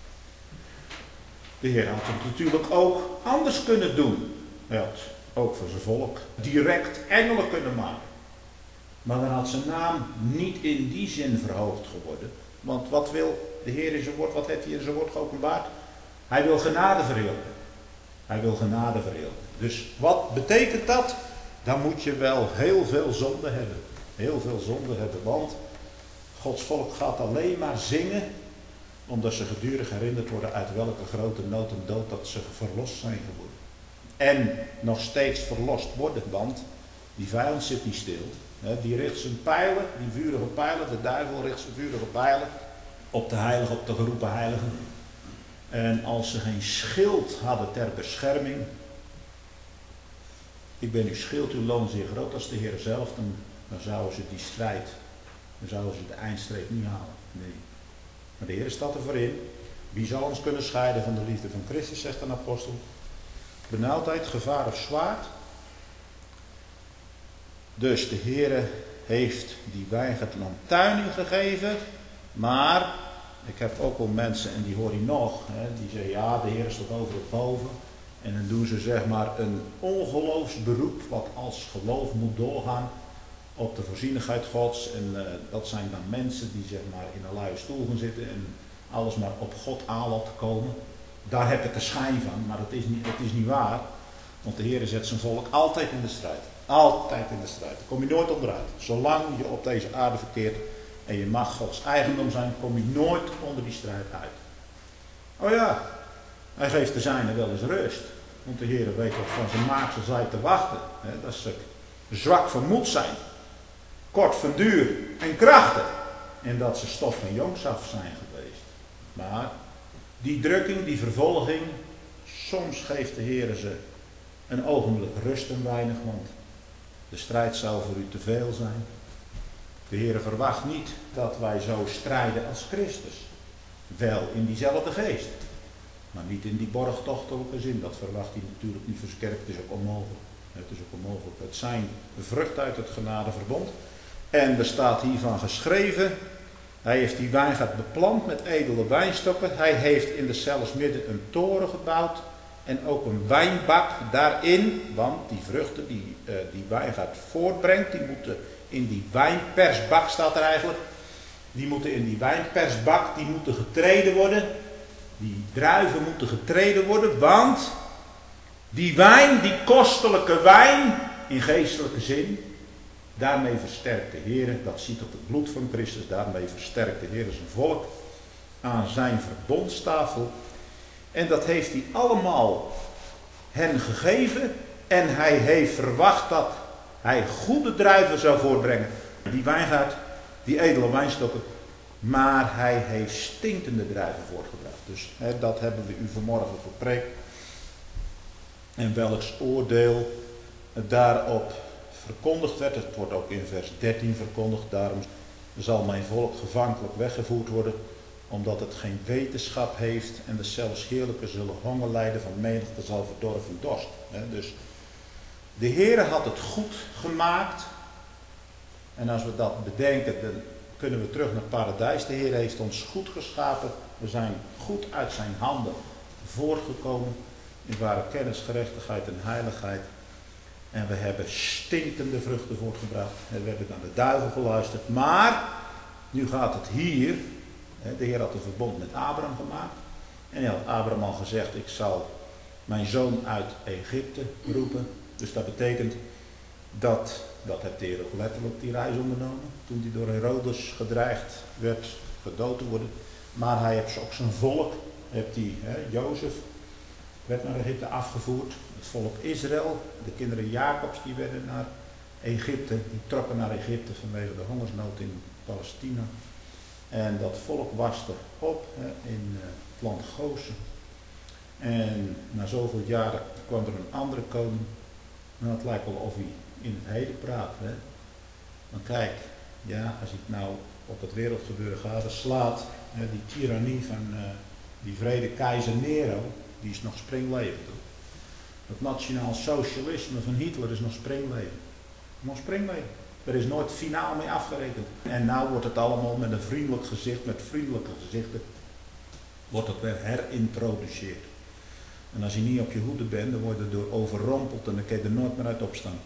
De Heer had het natuurlijk ook anders kunnen doen. Hij had ook voor zijn volk direct engelen kunnen maken. Maar dan had zijn naam niet in die zin verhoogd geworden. Want wat wil de Heer in zijn woord, wat heeft hij in zijn woord geopenbaard? Hij wil genade verheerlijken. Hij wil genade verheerlijken. Dus wat betekent dat? Dan moet je wel heel veel zonde hebben. Heel veel zonde hebben, want Gods volk gaat alleen maar zingen omdat ze gedurig herinnerd worden uit welke grote nood en dood dat ze verlost zijn geworden. En nog steeds verlost worden, want die vijand zit niet stil. Die richt zijn pijlen, die vurige pijlen, de duivel richt zijn vurige pijlen op de heiligen, op de geroepen heiligen. En als ze geen schild hadden ter bescherming, ik ben uw schild, uw loon zeer groot als de Heer zelf, dan, dan zouden ze die strijd, dan zouden ze de eindstreep niet halen. Nee. Maar de Heer staat er voor in. Wie zal ons kunnen scheiden van de liefde van Christus, zegt een apostel. Benauwdheid, gevaar of zwaard. Dus de Heer heeft die wijngaard een omtuining gegeven. Maar, ik heb ook wel mensen, en die hoor je nog, hè, die zeggen ja, de Heer is toch over het boven. En dan doen ze zeg maar een ongeloofsberoep, wat als geloof moet doorgaan op de voorzienigheid Gods. En uh, dat zijn dan mensen die zeg maar in een luie stoel gaan zitten en alles maar op God aan laten komen. Daar heb ik de schijn van, maar het is niet, het is niet waar. Want de Heer zet zijn volk altijd in de strijd. Altijd in de strijd. Daar kom je nooit onderuit. Zolang je op deze aarde verkeert en je mag Gods eigendom zijn, kom je nooit onder die strijd uit. Oh ja, hij geeft de zijnen wel eens rust. Want de Heer weet wat van zijn maaksel zij te wachten. Hè, dat ze zwak van moed zijn. Kort van duur en krachtig. En dat ze stof van jongs af zijn geweest. Maar die drukking, die vervolging, soms geeft de Heer ze een ogenblik rust en weinig, want de strijd zou voor u te veel zijn. De Heer verwacht niet dat wij zo strijden als Christus. Wel in diezelfde geest. Maar niet in die borgtochtelijke zin. Dat verwacht hij natuurlijk niet voor zijn kerk. Het is ook onmogelijk. Het is ook onmogelijk. Het zijn vruchten uit het genadeverbond. En er staat hiervan geschreven. Hij heeft die wijngaard beplant met edele wijnstokken. Hij heeft in de celles midden een toren gebouwd. En ook een wijnbak daarin. Want die vruchten die uh, die wijngaard voortbrengt. Die moeten in die wijnpersbak, staat er eigenlijk. Die moeten in die wijnpersbak. Die moeten getreden worden. Die druiven moeten getreden worden. Want die wijn, die kostelijke wijn. In geestelijke zin. Daarmee versterkt de Heer, dat ziet op het bloed van Christus, daarmee versterkt de Heer zijn volk aan zijn verbondstafel. En dat heeft hij allemaal hen gegeven. En hij heeft verwacht dat hij goede druiven zou voortbrengen. Die wijngaard, die edele wijnstokken. Maar hij heeft stinkende druiven voortgebracht. Dus hè, dat hebben we u vanmorgen gepreekt. En welks oordeel daarop verkondigd werd. Het wordt ook in vers dertien verkondigd. Daarom zal mijn volk gevankelijk weggevoerd worden. Omdat het geen wetenschap heeft. En de zelfs heerlijke zullen honger lijden van menigte zal verdorven dorst. Dus de Heere had het goed gemaakt. En als we dat bedenken. De, kunnen we terug naar het paradijs. De Heer heeft ons goed geschapen. We zijn goed uit zijn handen voortgekomen. In ware kennis, gerechtigheid en heiligheid. En we hebben stinkende vruchten voortgebracht. En we hebben naar de duivel geluisterd. Maar, nu gaat het hier. De Heer had een verbond met Abraham gemaakt. En hij had Abraham al gezegd, ik zal mijn zoon uit Egypte roepen. Dus dat betekent dat, dat heeft de Heer ook letterlijk die reis ondernomen. Toen hij door Herodes gedreigd werd gedood te worden. Maar hij heeft ook zijn volk, heeft die, hè, Jozef, werd naar Egypte afgevoerd. Het volk Israël, de kinderen Jacobs, die werden naar Egypte. Die trokken naar Egypte vanwege de hongersnood in Palestina. En dat volk waste op hè, in uh, het land Gozen. En na zoveel jaren kwam er een andere koning. En het lijkt wel of hij in het heden praat. Hè. Maar kijk, ja, als je het nou op het wereldgebeuren gadeslaat, hè, die tirannie van uh, die vrede keizer Nero, die is nog springlevend. Hoor. Het nationaal socialisme van Hitler is nog springlevend. Nog springlevend. Er is nooit finaal mee afgerekend. En nou wordt het allemaal met een vriendelijk gezicht, met vriendelijke gezichten, wordt het weer herintroduceerd. En als je niet op je hoede bent, dan word je door overrompeld en dan kun je er nooit meer uit opstaan.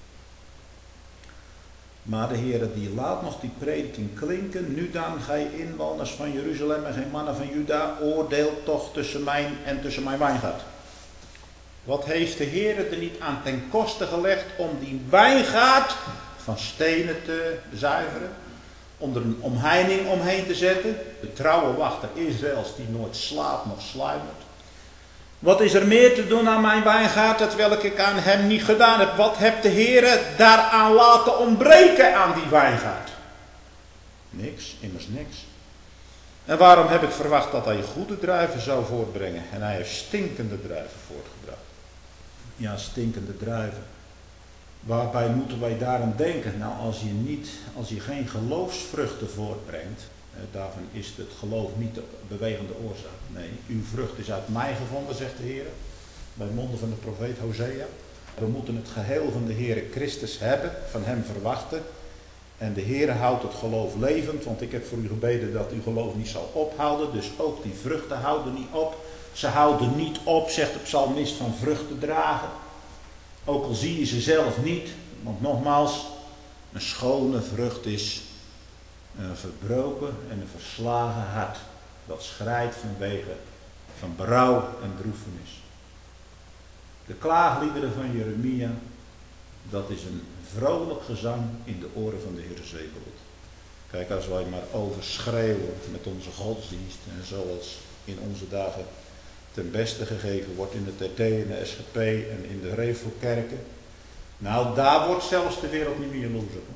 Maar de Heer die laat nog die prediking klinken. Nu dan, gij inwoners van Jeruzalem en geen mannen van Juda, oordeelt toch tussen mijn en tussen mijn wijngaard. Wat heeft de Heer er niet aan ten koste gelegd om die wijngaard van stenen te zuiveren? Om er een omheining omheen te zetten. De trouwe wachter Israëls die nooit slaapt nog sluimert. Wat is er meer te doen aan mijn wijngaard, dat welk ik aan hem niet gedaan heb? Wat heeft de Heer daaraan laten ontbreken aan die wijngaard? Niks, immers niks. En waarom heb ik verwacht dat hij goede druiven zou voortbrengen? En hij heeft stinkende druiven voortgebracht. Ja, stinkende druiven. Waarbij moeten wij daaraan denken? Nou, als je, niet, als je geen geloofsvruchten voortbrengt, eh, daarvan is het geloof niet de bewegende oorzaak. Nee, uw vrucht is uit mij gevonden, zegt de Heer, bij monden van de profeet Hosea. We moeten het geheel van de Heere Christus hebben, van hem verwachten. En de Heer houdt het geloof levend, want ik heb voor u gebeden dat uw geloof niet zal ophouden. Dus ook die vruchten houden niet op. Ze houden niet op, zegt de psalmist, van vruchten dragen. Ook al zie je ze zelf niet, want nogmaals, een schone vrucht is een verbroken en een verslagen hart. Dat schrijdt vanwege van berouw en droefenis. De klaagliederen van Jeremia, dat is een vrolijk gezang in de oren van de Heer Zebaoth. Kijk, als wij maar overschreeuwen met onze godsdienst en zoals in onze dagen ten beste gegeven wordt in de T T en de S G P en in de Revelkerken. Nou, daar wordt zelfs de wereld niet meer jaloers op.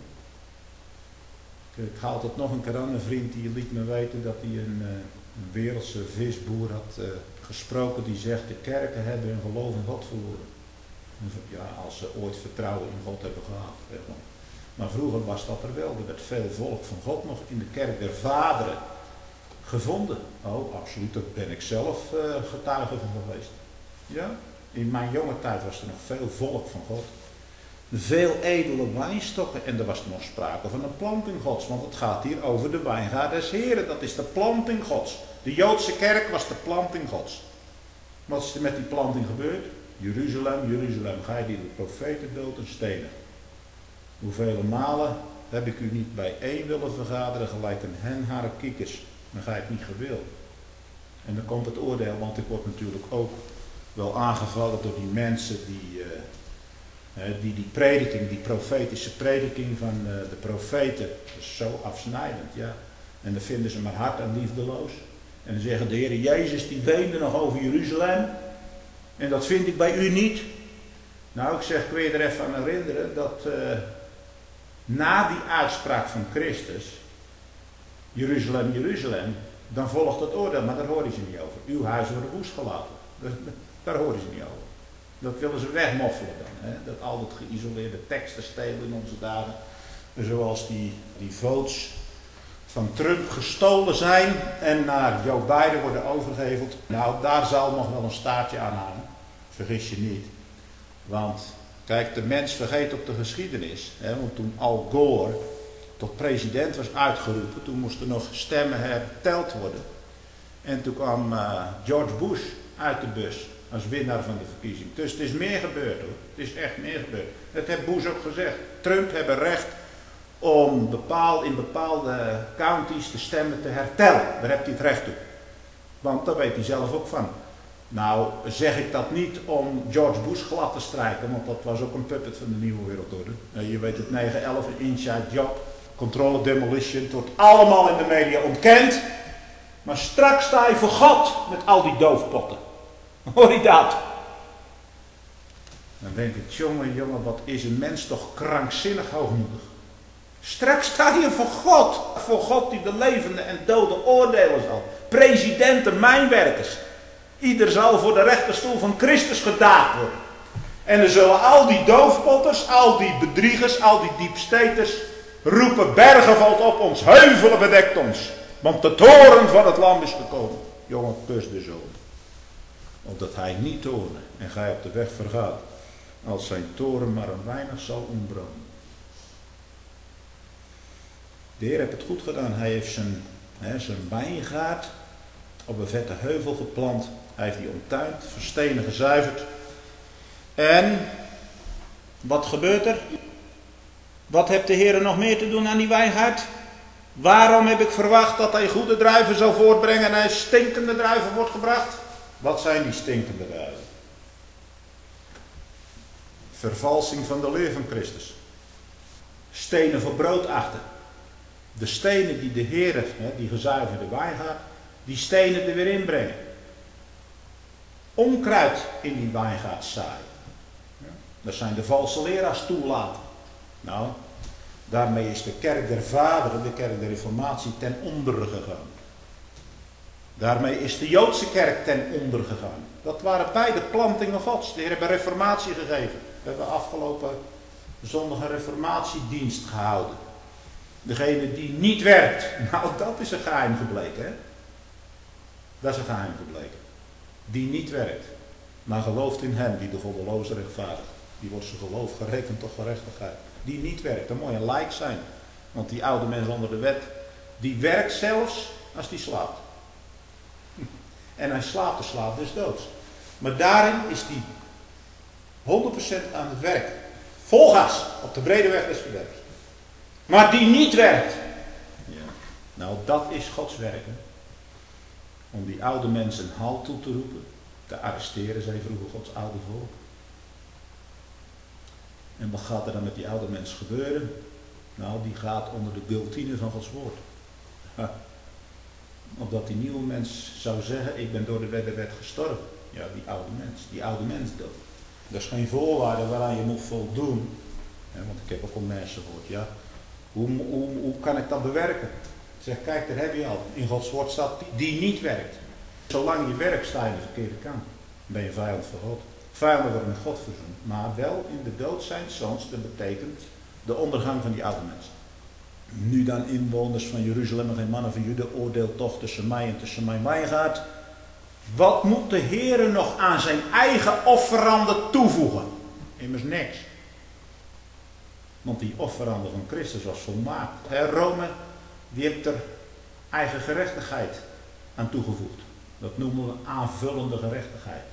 Ik ga altijd nog een keer aan, een vriend die liet me weten dat hij een, een wereldse visboer had uh, gesproken die zegt de kerken hebben hun geloof in God verloren. Ja, als ze ooit vertrouwen in God hebben gehad. Maar vroeger was dat er wel, er werd veel volk van God nog in de kerk der vaderen gevonden. Oh, absoluut, daar ben ik zelf uh, getuige van geweest. Ja, in mijn jonge tijd was er nog veel volk van God. Veel edele wijnstokken en er was nog sprake van een planting Gods, want het gaat hier over de wijngaard des Heren, dat is de planting Gods. De Joodse kerk was de planting Gods. Wat is er met die planting gebeurd? Jeruzalem, Jeruzalem, gij die de profeten doodt en stenen. Hoeveel malen heb ik u niet bijeen willen vergaderen, gelijk een hen haar kiekers, maar gij het niet gewild. En dan komt het oordeel, want ik word natuurlijk ook wel aangevallen door die mensen die... Uh, Die, die prediking, die profetische prediking van uh, de profeten, dat is zo afsnijdend, ja. En dan vinden ze maar hard en liefdeloos. En dan zeggen de Heer Jezus, die weende nog over Jeruzalem. En dat vind ik bij u niet. Nou, ik zeg, ik wil je er even aan herinneren dat uh, na die uitspraak van Christus, Jeruzalem, Jeruzalem, dan volgt het oordeel, maar daar horen ze niet over. Uw huis wordt woest gelaten. Daar horen ze niet over. Dat willen ze wegmoffelen dan. Hè? Dat al dat geïsoleerde teksten stelen in onze dagen. Zoals die, die votes van Trump gestolen zijn en naar Joe Biden worden overgeheveld. Nou, daar zal nog wel een staartje aan hangen. Vergis je niet. Want, kijk, de mens vergeet op de geschiedenis. Hè? Want toen Al Gore, tot president was uitgeroepen. Toen moesten nog stemmen herteld worden. En toen kwam uh, George Bush uit de bus als winnaar van de verkiezing. Dus het is meer gebeurd hoor. Het is echt meer gebeurd. Dat heeft Bush ook gezegd. Trump heeft recht om bepaald, in bepaalde counties de stemmen te hertellen. Daar heeft hij het recht toe. Want daar weet hij zelf ook van. Nou zeg ik dat niet om George Bush glad te strijken, want dat was ook een puppet van de nieuwe wereldorde. Je weet het, negen elf, inside job, controle demolition, het wordt allemaal in de media ontkend. Maar straks sta je voor God met al die doofpotten. Hoor je dat? Dan denk ik, jongen, jongen, wat is een mens toch krankzinnig hoogmoedig. Straks sta je voor God. Voor God die de levende en dode oordelen zal. Presidenten, mijnwerkers. Ieder zal voor de rechterstoel van Christus gedaagd worden. En er zullen al die doofpotters, al die bedriegers, al die diepsteters roepen, bergen valt op ons, heuvelen bedekt ons. Want de toren van het lam is gekomen. Jongen, kus de zoon. Opdat hij niet toorne en gij op de weg vergaat. Als zijn toren maar een weinig zal ontbranden. De Heer heeft het goed gedaan. Hij heeft zijn, hè, zijn wijngaard op een vette heuvel geplant. Hij heeft die omtuind, verstenen gezuiverd. En wat gebeurt er? Wat heeft de Heer nog meer te doen aan die wijngaard? Waarom heb ik verwacht dat hij goede druiven zou voortbrengen en hij stinkende druiven wordt gebracht? Wat zijn die stinkende druiven? Vervalsing van de leer van Christus. Stenen voor brood achter. De stenen die de Heer, die gezuiverde wijngaard, die stenen er weer inbrengen. Onkruid in die wijngaard zaaien. Dat zijn de valse leraars toelaten. Nou, daarmee is de kerk der vaderen, de kerk der reformatie, ten onder gegaan. Daarmee is de Joodse kerk ten onder gegaan. Dat waren beide plantingen Gods. De Heer heeft een reformatie gegeven. We hebben afgelopen zondag een reformatiedienst gehouden. Degene die niet werkt. Nou, dat is een geheim gebleken, hè? Dat is een geheim gebleken. Die niet werkt, maar gelooft in hem die de goddeloze rechtvaardigt. Die wordt zijn geloof gerekend tot gerechtigheid. Die niet werkt, dan moet je een lijk zijn. Want die oude mens onder de wet, die werkt zelfs als die slaapt. En hij slaapt, de slaap dus doods. Maar daarin is die honderd procent aan het werk. Vol gas, op de brede weg des verderfs. Maar die niet werkt. Ja. Nou, dat is Gods werk. Hè? Om die oude mensen halt toe te roepen. Te arresteren, zei vroeger Gods oude volk. En wat gaat er dan met die oude mens gebeuren? Nou, die gaat onder de guillotine van Gods woord. Ha. Opdat die nieuwe mens zou zeggen, ik ben door de wet, de wet gestorven. Ja, die oude mens, die oude mens dood. Dat is geen voorwaarde waaraan je moet voldoen. Ja, want ik heb ook al mensen gehoord, ja. Hoe, hoe, hoe kan ik dat bewerken? Ik zeg, kijk, daar heb je al. In Gods woord staat die, die niet werkt. Zolang je werkt, sta je aan de verkeerde kant. Dan ben je vijand van God. Vijanden worden met God verzoend. Maar wel in de dood zijn zoons, dat betekent de ondergang van die oude mensen. Nu dan inwoners van Jeruzalem en geen mannen van Juda, oordeelt toch tussen mij en tussen mijn wijngaard. Wat moet de Heere nog aan zijn eigen offeranden toevoegen? Immers niks. Want die offerande van Christus was volmaakt. He, Rome, die heeft er eigen gerechtigheid aan toegevoegd. Dat noemen we aanvullende gerechtigheid.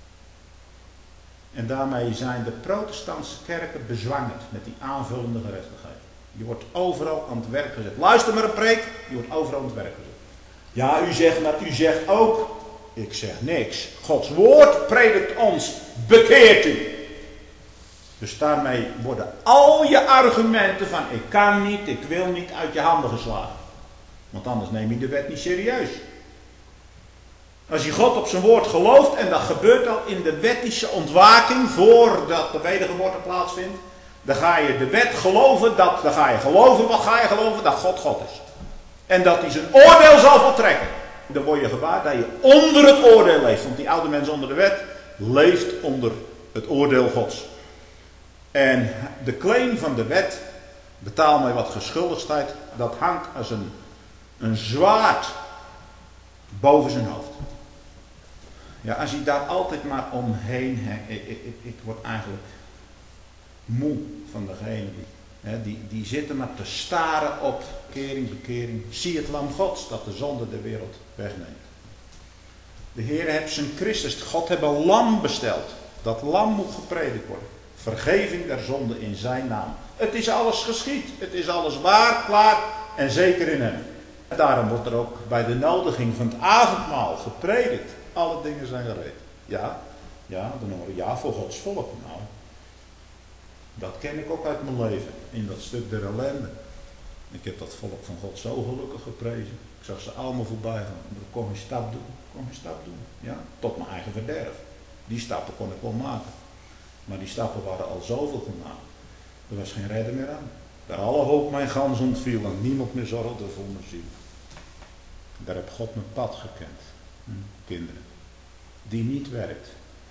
En daarmee zijn de protestantse kerken bezwangerd met die aanvullende gerechtigheid. Die wordt overal aan het werk gezet. Luister maar een preek, die wordt overal aan het werk gezet. Ja, u zegt, maar u zegt ook. Ik zeg niks. Gods woord predikt ons. Bekeert u. Dus daarmee worden al je argumenten van ik kan niet, ik wil niet uit je handen geslagen. Want anders neem je de wet niet serieus. Als je God op zijn woord gelooft, en dat gebeurt al in de wettische ontwaking voordat de wedergeboorte plaatsvindt, dan ga je de wet geloven, dat, dan ga je geloven, wat ga je geloven? Dat God God is. En dat hij zijn oordeel zal voltrekken. Dan word je gewaar dat je onder het oordeel leeft. Want die oude mens onder de wet leeft onder het oordeel Gods. En de claim van de wet, betaal mij wat geschuldigdheid, dat hangt als een, een zwaard boven zijn hoofd. Ja, als je daar altijd maar omheen, he, ik, ik, ik word eigenlijk moe van degene die He, die, die zitten maar te staren op kering, bekering. Zie het lam Gods dat de zonde der wereld wegneemt. De Heer heeft zijn Christus, God heeft een lam besteld. Dat lam moet gepredikt worden. Vergeving der zonde in zijn naam. Het is alles geschied. Het is alles waar, klaar en zeker in hem. En daarom wordt er ook bij de nodiging van het avondmaal gepredikt. Alle dingen zijn gereed. Ja, ja, dan horen ja voor Gods volk. Nou, dat ken ik ook uit mijn leven. In dat stuk der ellende. Ik heb dat volk van God zo gelukkig geprezen. Ik zag ze allemaal voorbij gaan. Ik kon een stap doen. Kon een stap doen. Ja, tot mijn eigen verderf. Die stappen kon ik wel maken. Maar die stappen waren al zoveel gemaakt. Er was geen redder meer aan. Daar alle hoop mijn gans ontviel en niemand meer zorgde voor mijn ziel. Daar heb God mijn pad gekend. Hm, kinderen. Die niet werkt.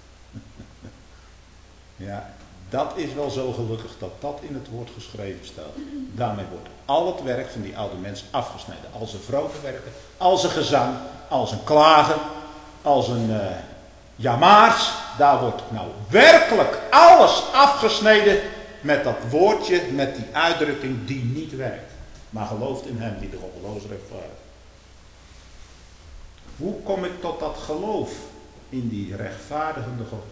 Ja, dat is wel zo gelukkig dat dat in het woord geschreven staat. Daarmee wordt al het werk van die oude mens afgesneden. Als een vrolijk werken, als een gezang, als een klagen, als een uh, jamaars. Daar wordt nou werkelijk alles afgesneden met dat woordje, met die uitdrukking die niet werkt. Maar gelooft in hem die de goddeloze rechtvaardigt. Hoe kom ik tot dat geloof in die rechtvaardigende God?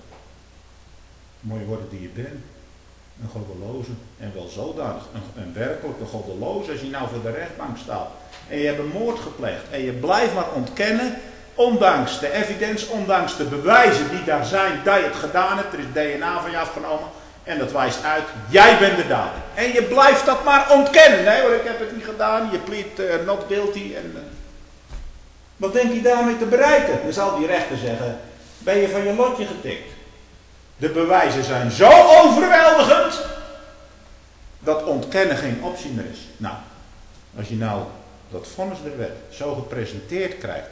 Mooi worden die je bent. Een goddeloze. En wel zodanig. Een, een werkelijke goddeloze. Als je nou voor de rechtbank staat. En je hebt een moord gepleegd. En je blijft maar ontkennen. Ondanks de evidentie. Ondanks de bewijzen die daar zijn. Dat je het gedaan hebt. Er is D N A van je afgenomen. En dat wijst uit. Jij bent de dader. En je blijft dat maar ontkennen. Nee hoor, ik heb het niet gedaan. Je pleadt uh, not guilty. En, uh, wat denk je daarmee te bereiken? Dan zal die rechter zeggen. Ben je van je lotje getikt? De bewijzen zijn zo overweldigend. Dat ontkennen geen optie meer is. Nou, als je nou dat vonnis der wet zo gepresenteerd krijgt.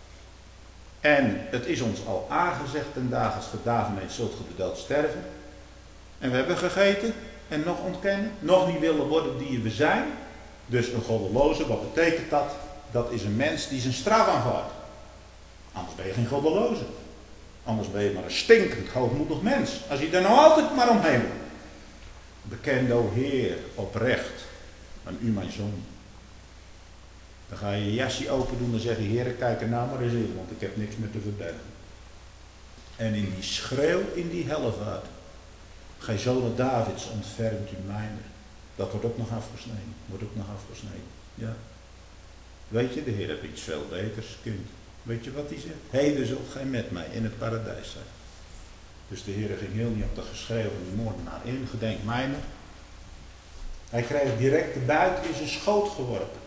En het is ons al aangezegd ten dagen als gedaven heeft, zult ge de dood sterven. En we hebben gegeten en nog ontkennen. Nog niet willen worden die we zijn. Dus een goddeloze, wat betekent dat? Dat is een mens die zijn straf aanvaardt. Anders ben je geen goddeloze. Anders ben je maar een stinkend, hoogmoedig mens. Als je er nou altijd maar omheen moet. Bekend, o Heer, oprecht aan u mijn zoon. Dan ga je je jasje open doen en zeg je, Heer, kijk er nou maar eens in, want ik heb niks meer te verbergen. En in die schreeuw, in die hellevaart, gij zonen Davids, ontfermt u mijner. Dat wordt ook nog afgesneden. Wordt ook nog afgesneden. Ja. Weet je, de Heer heeft iets veel beters, kind. Weet je wat hij zegt? Heden zult gij met mij in het paradijs zijn. Dus de Heer ging heel niet op de geschreeuw van die moordenaar in. Gedenk mijner. Hij kreeg direct de buit in zijn schoot geworpen.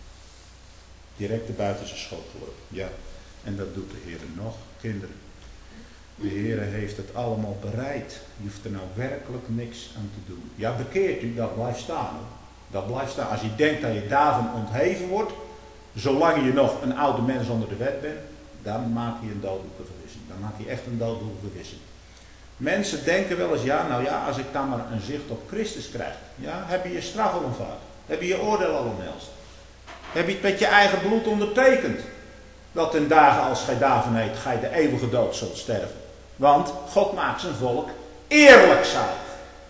Direct de buit in zijn schoot geworpen. Ja. En dat doet de Heer nog, kinderen. De Heer heeft het allemaal bereid. Je hoeft er nou werkelijk niks aan te doen. Ja, bekeert u, dat blijft staan. Hoor. Dat blijft staan. Als je denkt dat je daarvan ontheven wordt, zolang je nog een oude mens onder de wet bent, dan maak je een dodelijke vergissing. Dan maak je echt een dodelijke vergissing. Mensen denken wel eens, ja, nou ja, als ik dan maar een zicht op Christus krijg. Ja, heb je je straf al aanvaard? Heb je je oordeel al omhelst? Heb je het met je eigen bloed ondertekend? Dat ten dagen als gij daarvan heet, gij de eeuwige dood zult sterven. Want God maakt zijn volk eerlijk zalig.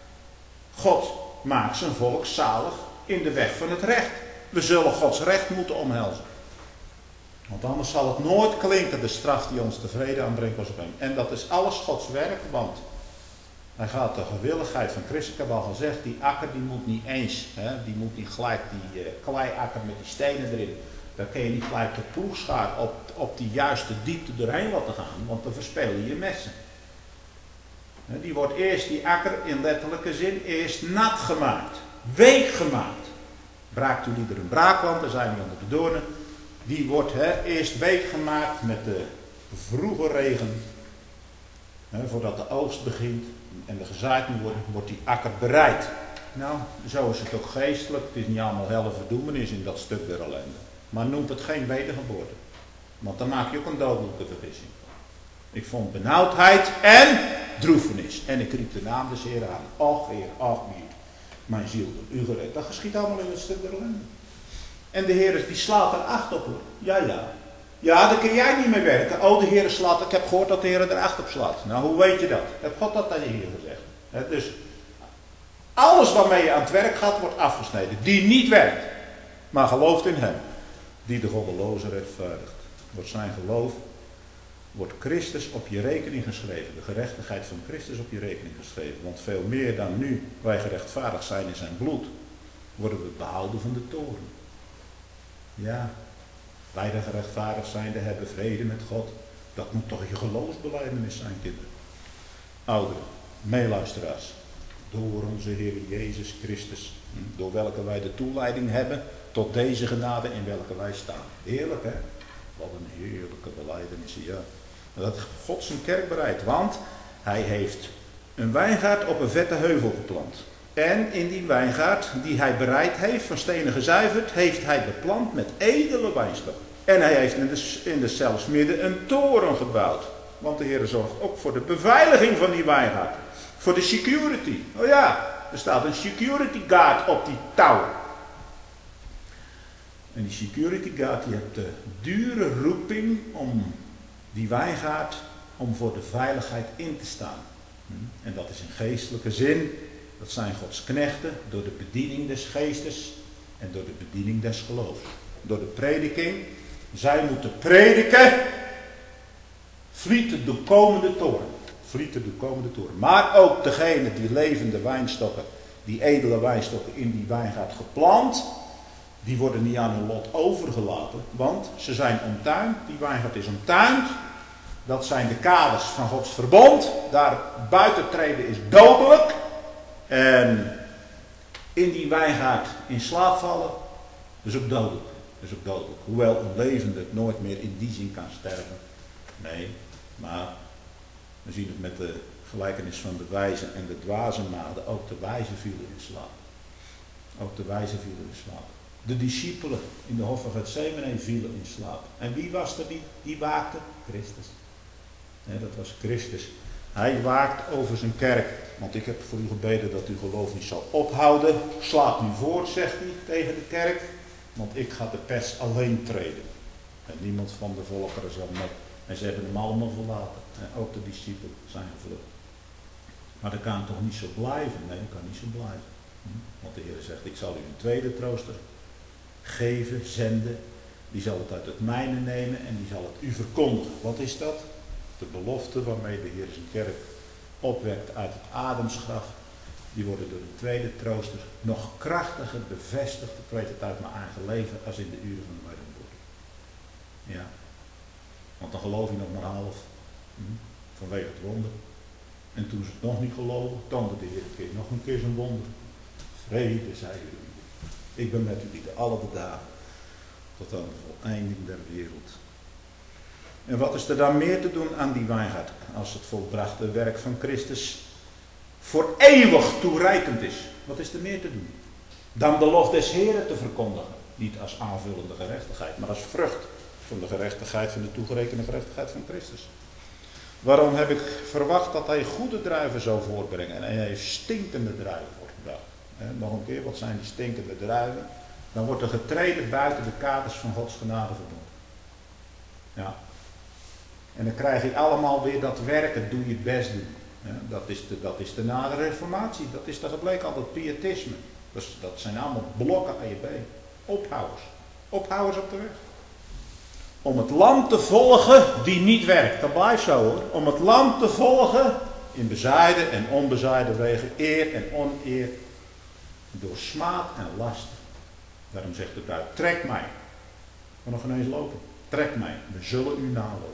God maakt zijn volk zalig in de weg van het recht. We zullen Gods recht moeten omhelzen. Want anders zal het nooit klinken, de straf die ons tevreden aanbrengt was op hem. En dat is alles Gods werk, want hij gaat de gewilligheid van Christus. Ik heb al gezegd, die akker die moet niet eens, hè, die moet niet gelijk die uh, kleiakker met die stenen erin. Daar kun je niet gelijk de ploegschaar op, op die juiste diepte doorheen laten gaan, want dan verspeel je je messen. Die wordt eerst, die akker in letterlijke zin, eerst nat gemaakt, week gemaakt. Braakt u lieder een braakland, daar zijn we onder de doornen. Die wordt hè, eerst week gemaakt met de vroege regen. Hè, voordat de oogst begint en er gezaaid moet worden, wordt die akker bereid. Nou, zo is het ook geestelijk. Het is niet allemaal helle verdoemenis in dat stuk der ellende. Maar noemt het geen wedergeboorte. Want dan maak je ook een dodelijke vergissing. Ik vond benauwdheid en droefenis. En ik riep de naam des Heeren aan. Och Heer, och Heer. Mijn ziel door u gered. Dat geschiet allemaal in het stuk der ellende. En de Heer die slaat er acht op hoor. Ja, ja. Ja, daar kun jij niet mee werken. Oh, de Heer slaat. Ik heb gehoord dat de Heer er acht op slaat. Nou, hoe weet je dat? Heb God dat aan je hier gezegd? He, dus Alles waarmee je aan het werk gaat, wordt afgesneden. Die niet werkt, maar gelooft in hem. Die de goddeloze rechtvaardigt. Wordt zijn geloof, wordt Christus op je rekening geschreven. De gerechtigheid van Christus op je rekening geschreven. Want veel meer dan nu wij gerechtvaardigd zijn in zijn bloed, worden we behouden van de toorn. Ja, wij de gerechtvaardigd zijnde hebben vrede met God. Dat moet toch je geloofsbelijdenis zijn, kinderen. Ouderen, meeluisteraars. Door onze Heer Jezus Christus, door welke wij de toeleiding hebben tot deze genade in welke wij staan. Heerlijk, hè? Wat een heerlijke belijdenis, ja. Dat God zijn kerk bereidt, want hij heeft een wijngaard op een vette heuvel geplant. En in die wijngaard die hij bereid heeft, van stenen gezuiverd, heeft hij beplant met edele wijnstok. En hij heeft in de, in de zelfs midden een toren gebouwd. Want de Heer zorgt ook voor de beveiliging van die wijngaard. Voor de security. Oh ja, er staat een security guard op die touw. En die security guard die heeft de dure roeping om die wijngaard, om voor de veiligheid in te staan. En dat is in geestelijke zin. Dat zijn Gods knechten door de bediening des geestes en door de bediening des geloofs. Door de prediking. Zij moeten prediken. Vliet de doorkomende toren. Vliet de doorkomende toren. Maar ook degene die levende wijnstokken, die edele wijnstokken in die wijngaard geplant, die worden niet aan hun lot overgelaten. Want ze zijn omtuind. Die wijngaard is omtuind. Dat zijn de kaders van Gods verbond. Daar buiten treden is dodelijk. En in die wijngaard in slaap vallen, is ook dodelijk. Is ook dodelijk. Hoewel een levende nooit meer in die zin kan sterven. Nee, maar we zien het met de gelijkenis van de wijze en de dwaze maagden. Ook de wijze vielen in slaap. Ook de wijze vielen in slaap. De discipelen in de hof van Gethsemane vielen in slaap. En wie was er die, die waakte? Christus. Nee, dat was Christus. Hij waakt over zijn kerk. Want ik heb voor u gebeden dat uw geloof niet zal ophouden. Slaap nu voort, zegt hij tegen de kerk. Want ik ga de pers alleen treden. En niemand van de volkeren zal met. En ze hebben hem allemaal verlaten. En ook de discipelen zijn gevlucht. Maar dat kan toch niet zo blijven? Nee, dat kan niet zo blijven. Want de Heer zegt, ik zal u een tweede trooster geven, zenden. Die zal het uit het mijne nemen en die zal het u verkondigen. Wat is dat? De belofte waarmee de Heer zijn kerk opwekt uit het Adamsgraf. Die worden door de tweede trooster nog krachtiger bevestigd. Ik weet het uit mijn eigen leven als in de uren van de Wereldboek. Ja. Want dan geloof je nog maar half. Hm, vanwege het wonder. En toen ze het nog niet geloven, toonde de Heer een keer, nog een keer zijn wonder. Vrede, zei u. Ik ben met u alle de dagen. Tot aan de voleinding der wereld. En wat is er dan meer te doen aan die wijngaard? Als het volbrachte werk van Christus voor eeuwig toereikend is. Wat is er meer te doen? Dan de lof des Heren te verkondigen. Niet als aanvullende gerechtigheid, maar als vrucht van de gerechtigheid, van de toegerekende gerechtigheid van Christus. Waarom heb ik verwacht dat hij goede druiven zou voortbrengen? En hij heeft stinkende druiven voortgebracht. Nog een keer, wat zijn die stinkende druiven? Dan wordt er getreden buiten de kaders van Gods genadeverbond. Ja. En dan krijg je allemaal weer dat werken, doe je het best doen. Ja, dat, is de, dat is de nare reformatie, dat is de gebleken altijd pietisme. Dus dat zijn allemaal blokken aan je been. Ophouders. Ophouders op de weg. Om het land te volgen die niet werkt. Dat blijft zo hoor. Om het land te volgen in bezaaide en onbezaaide wegen, eer en oneer, door smaad en last. Daarom zegt de bruid, trek mij. Ik kan nog ineens lopen. Trek mij, we zullen u nalopen.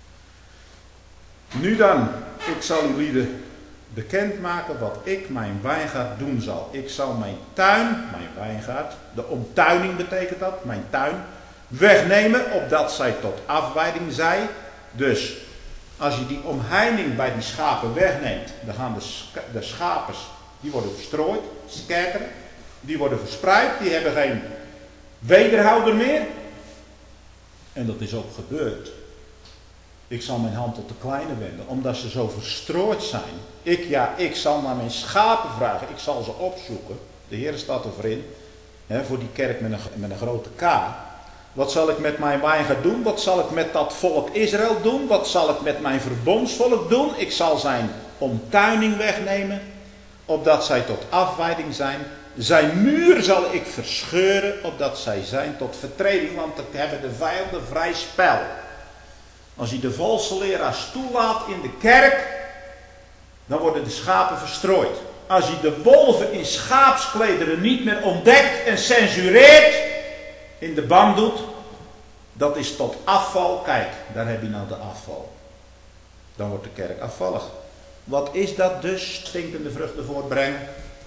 Nu dan, ik zal u lieden bekendmaken wat ik mijn wijngaard doen zal. Ik zal mijn tuin, mijn wijngaard, de omtuining betekent dat, mijn tuin, wegnemen, opdat zij tot afwijding zij. Dus, als je die omheining bij die schapen wegneemt, dan gaan de, sch de schapers, die worden verstrooid, scatteren, die worden verspreid, die hebben geen wederhouder meer. En dat is ook gebeurd. Ik zal mijn hand tot de kleine wenden, omdat ze zo verstrooid zijn. Ik, ja, ik zal naar mijn schapen vragen, ik zal ze opzoeken. De Heer staat erover in, hè, voor die kerk met een, met een grote K. Wat zal ik met mijn wijngaard doen? Wat zal ik met dat volk Israël doen? Wat zal ik met mijn verbondsvolk doen? Ik zal zijn omtuining wegnemen. opdat zij tot afwijding zijn. Zijn muur zal ik verscheuren, opdat zij zijn tot vertreding, want dan hebben de vijanden vrij spel. Als hij de valse leraars toelaat in de kerk, dan worden de schapen verstrooid. Als hij de wolven in schaapsklederen niet meer ontdekt en censureert, in de ban doet, dat is tot afval. Kijk, daar heb je nou de afval. Dan wordt de kerk afvallig. Wat is dat dus? Stinkende vruchten voortbrengen.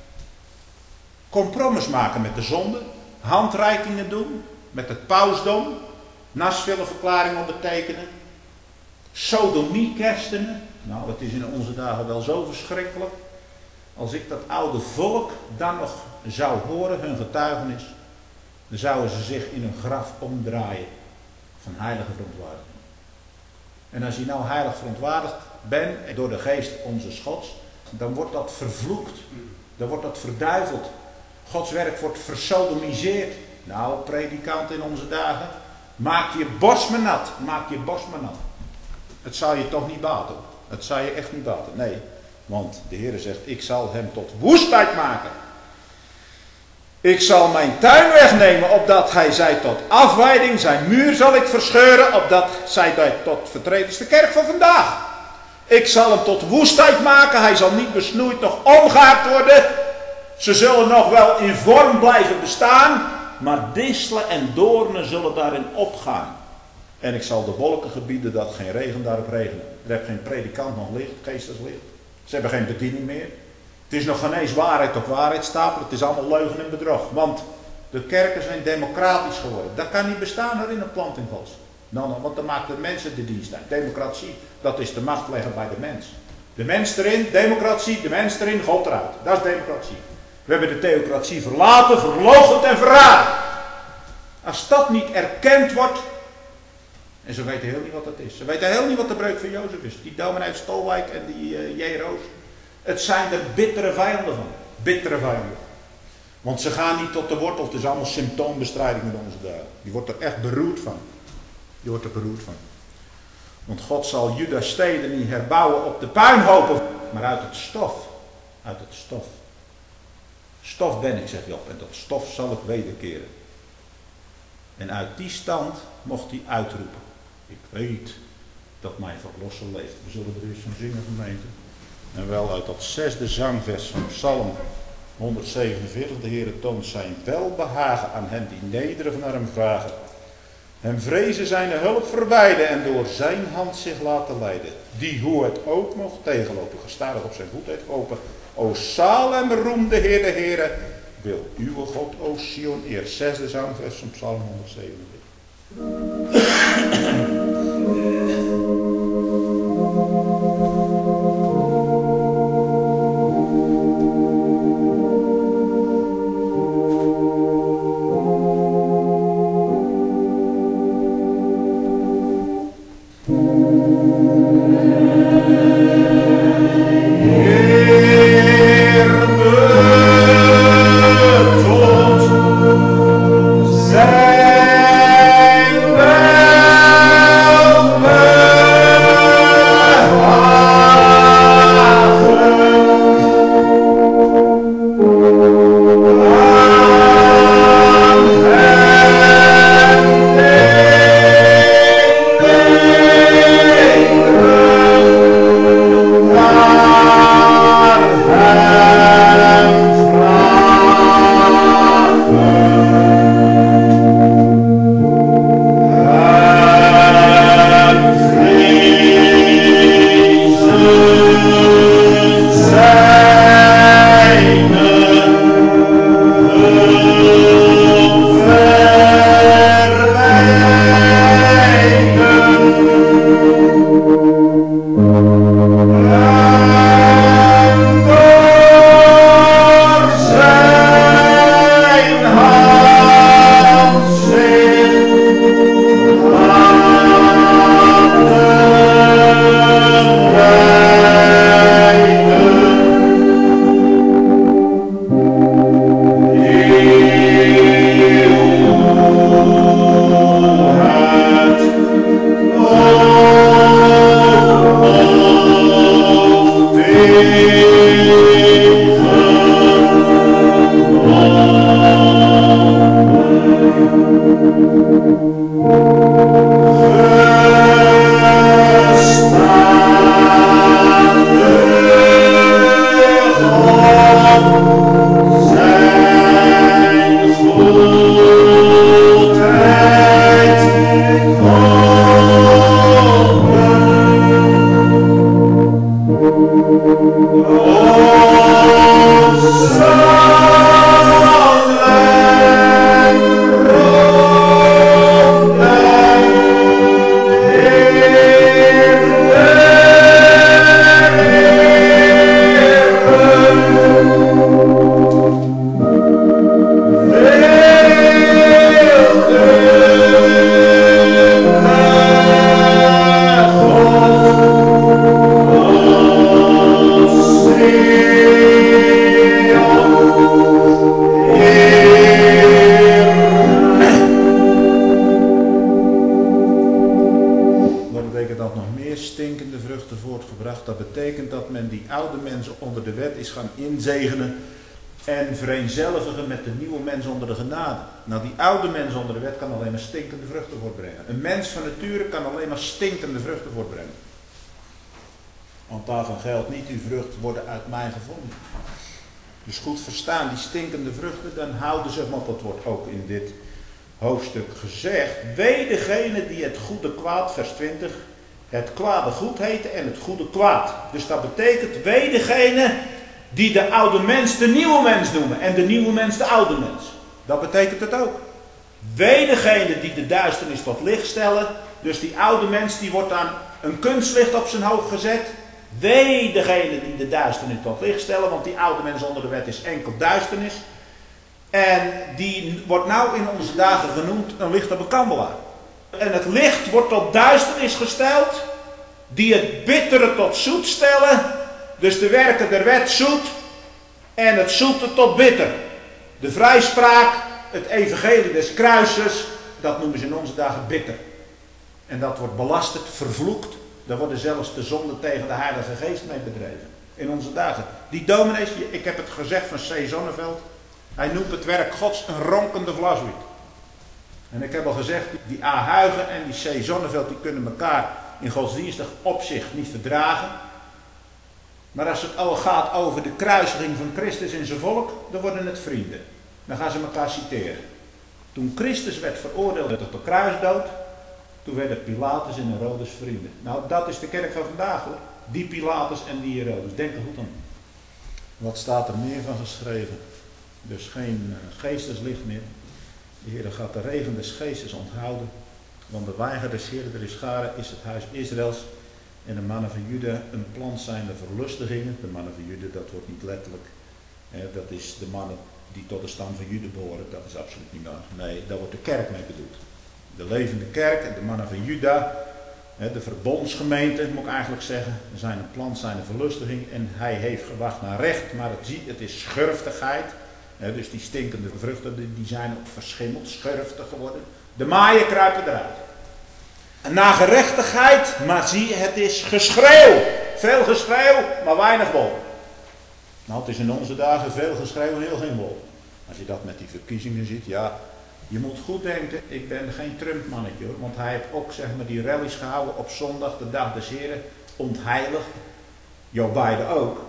Compromis maken met de zonde. Handreikingen doen met het pausdom. Nasvillenverklaring ondertekenen. Sodomie kerstenen. Nou, het is in onze dagen wel zo verschrikkelijk. Als ik dat oude volk dan nog zou horen, hun getuigenis, dan zouden ze zich in hun graf omdraaien van heilige verontwaardiging. En als je nou heilig verontwaardigd bent door de geest onze Gods, dan wordt dat vervloekt. Dan wordt dat verduiveld. Gods werk wordt versodomiseerd. Nou, predikant in onze dagen, maak je borst maar nat. Maak je borst maar nat. Het zou je toch niet baten. Het zou je echt niet baten. Nee, want de Heer zegt, ik zal hem tot woestheid maken. Ik zal mijn tuin wegnemen, opdat hij zij tot afwijding, zijn muur zal ik verscheuren, opdat zij tot vertreden is de kerk van vandaag. Ik zal hem tot woestheid maken, hij zal niet besnoeid, nog omgehaakt worden. Ze zullen nog wel in vorm blijven bestaan, maar distelen en doornen zullen daarin opgaan. En ik zal de wolken gebieden dat geen regen daarop regenen. Er heeft geen predikant nog licht, geesteslicht. Ze hebben geen bediening meer. Het is nog geen eens waarheid op waarheid stapelen. Het is allemaal leugen en bedrog. Want de kerken zijn democratisch geworden. Dat kan niet bestaan er in een planting Gods. Nou, nou, want dan maken de mensen de dienst uit. Democratie, dat is de macht leggen bij de mens. De mens erin, democratie, de mens erin, God eruit. Dat is democratie. We hebben de theocratie verlaten, verloochend en verraden. Als dat niet erkend wordt, en ze weten heel niet wat dat is. Ze weten heel niet wat de breuk van Jozef is. Die dominee uit Stolwijk en die uh, J. Roos. Het zijn er bittere vijanden van. Bittere vijanden. Want ze gaan niet tot de wortel. Het is allemaal symptoombestrijding in onze dagen. Die wordt er echt beroerd van. Die wordt er beroerd van. Want God zal Juda's steden niet herbouwen op de puinhopen. Maar uit het stof. Uit het stof. Stof ben ik, zegt Job. En tot stof zal ik wederkeren. En uit die stand mocht hij uitroepen. Ik weet dat mijn verlosser leeft. We zullen er eens van zingen, gemeente. En wel uit dat zesde zangvers van Psalm honderdzevenenveertig. De Heere toont zijn welbehagen aan hen die nederig naar hem vragen. Hem vrezen zijn hulp verwijden en door zijn hand zich laten leiden. Die hoe het ook mocht tegenlopen, gestadig op zijn voet heeft gelopen. O Salem roem de Heer de Heere. Wil uw God, o Sion, eer. Zesde zangvers van Psalm honderdzevenenveertig. Zijn wij betekent dat nog meer stinkende vruchten voortgebracht. Dat betekent dat men die oude mensen onder de wet is gaan inzegenen en vereenzelvigen met de nieuwe mens onder de genade. Nou, die oude mens onder de wet kan alleen maar stinkende vruchten voortbrengen. Een mens van nature kan alleen maar stinkende vruchten voortbrengen. Want daarvan geldt niet, uw vruchten worden uit mij gevonden. Dus goed verstaan, die stinkende vruchten, dan houden ze, want dat wordt ook in dit hoofdstuk gezegd. Wee degene die het goede kwaad, vers twintig, het kwade goed heten en het goede kwaad. Dus dat betekent, wee degene die de oude mens de nieuwe mens noemen en de nieuwe mens de oude mens. Dat betekent het ook. Wee degene die de duisternis tot licht stellen. Dus die oude mens die wordt aan een kunstlicht op zijn hoofd gezet. Wee degene die de duisternis tot licht stellen, want die oude mens onder de wet is enkel duisternis. En die wordt nou in onze dagen genoemd een lichte bekandelaar. En het licht wordt tot duisternis gesteld, die het bittere tot zoet stellen. Dus de werken der wet zoet en het zoete tot bitter. De vrijspraak, het evangelie des kruises, dat noemen ze in onze dagen bitter. En dat wordt belasterd, vervloekt. Daar worden zelfs de zonden tegen de Heilige Geest mee bedreven. In onze dagen. Die dominees, ik heb het gezegd van C. Zonneveld. Hij noemt het werk Gods een ronkende vlaswiet. En ik heb al gezegd, die A. Huygen en die C. Zonneveld, die kunnen elkaar in godsdienstig opzicht niet verdragen. Maar als het al gaat over de kruisiging van Christus en zijn volk, dan worden het vrienden. Dan gaan ze elkaar citeren. Toen Christus werd veroordeeld tot de kruisdood, toen werden Pilatus en Herodes vrienden. Nou, dat is de kerk van vandaag hoor. Die Pilatus en die Herodes. Denk er goed aan. Wat staat er meer van geschreven? Dus geen uh, geesteslicht meer. De Heer gaat de regen des geestes onthouden. Want de weiger des Heeren der scharen is het huis Israëls. En de mannen van Juda een plant zijn de verlustigingen. De mannen van Juda, dat wordt niet letterlijk. Hè, dat is de mannen die tot de stam van Juda behoren. Dat is absoluut niet waar. Nee, daar wordt de kerk mee bedoeld. De levende kerk en de mannen van Juda. Hè, de verbondsgemeente, moet ik eigenlijk zeggen. Er zijn een plant zijn de verlustiging. En hij heeft gewacht naar recht. Maar het, zie, het is schurftigheid. Hè, dus die stinkende vruchten die zijn ook verschimmeld. Schurftig geworden. De maaien kruipen eruit. En na gerechtigheid, maar zie, het is geschreeuw. Veel geschreeuw, maar weinig wol. Nou, het is in onze dagen veel geschreeuw en heel geen wol. Als je dat met die verkiezingen ziet, ja, je moet goed denken, ik ben geen Trump-mannetje hoor. Want hij heeft ook, zeg maar, die rallies gehouden op zondag, de dag des Heren, ontheiligd. Joe Biden ook.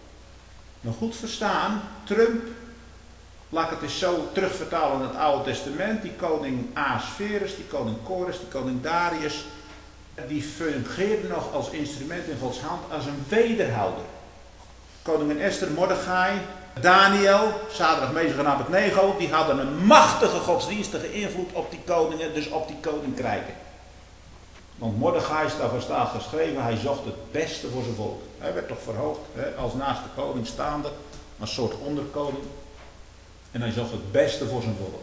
Maar goed verstaan, Trump, laat ik het eens zo terugvertalen in het Oude Testament. Die koning Ahasverus, die koning Kores, die koning Darius. Die fungeerde nog als instrument in Gods hand als een wederhouder. Koningin Esther, Mordechai, Daniel, Sadrach, Mesach en Abednego. Die hadden een machtige godsdienstige invloed op die koningen, dus op die koninkrijken. Want Mordechai, daarvoor staat geschreven, hij zocht het beste voor zijn volk. Hij werd toch verhoogd hè, als naast de koning staande, als soort onderkoning. En hij zocht het beste voor zijn volk.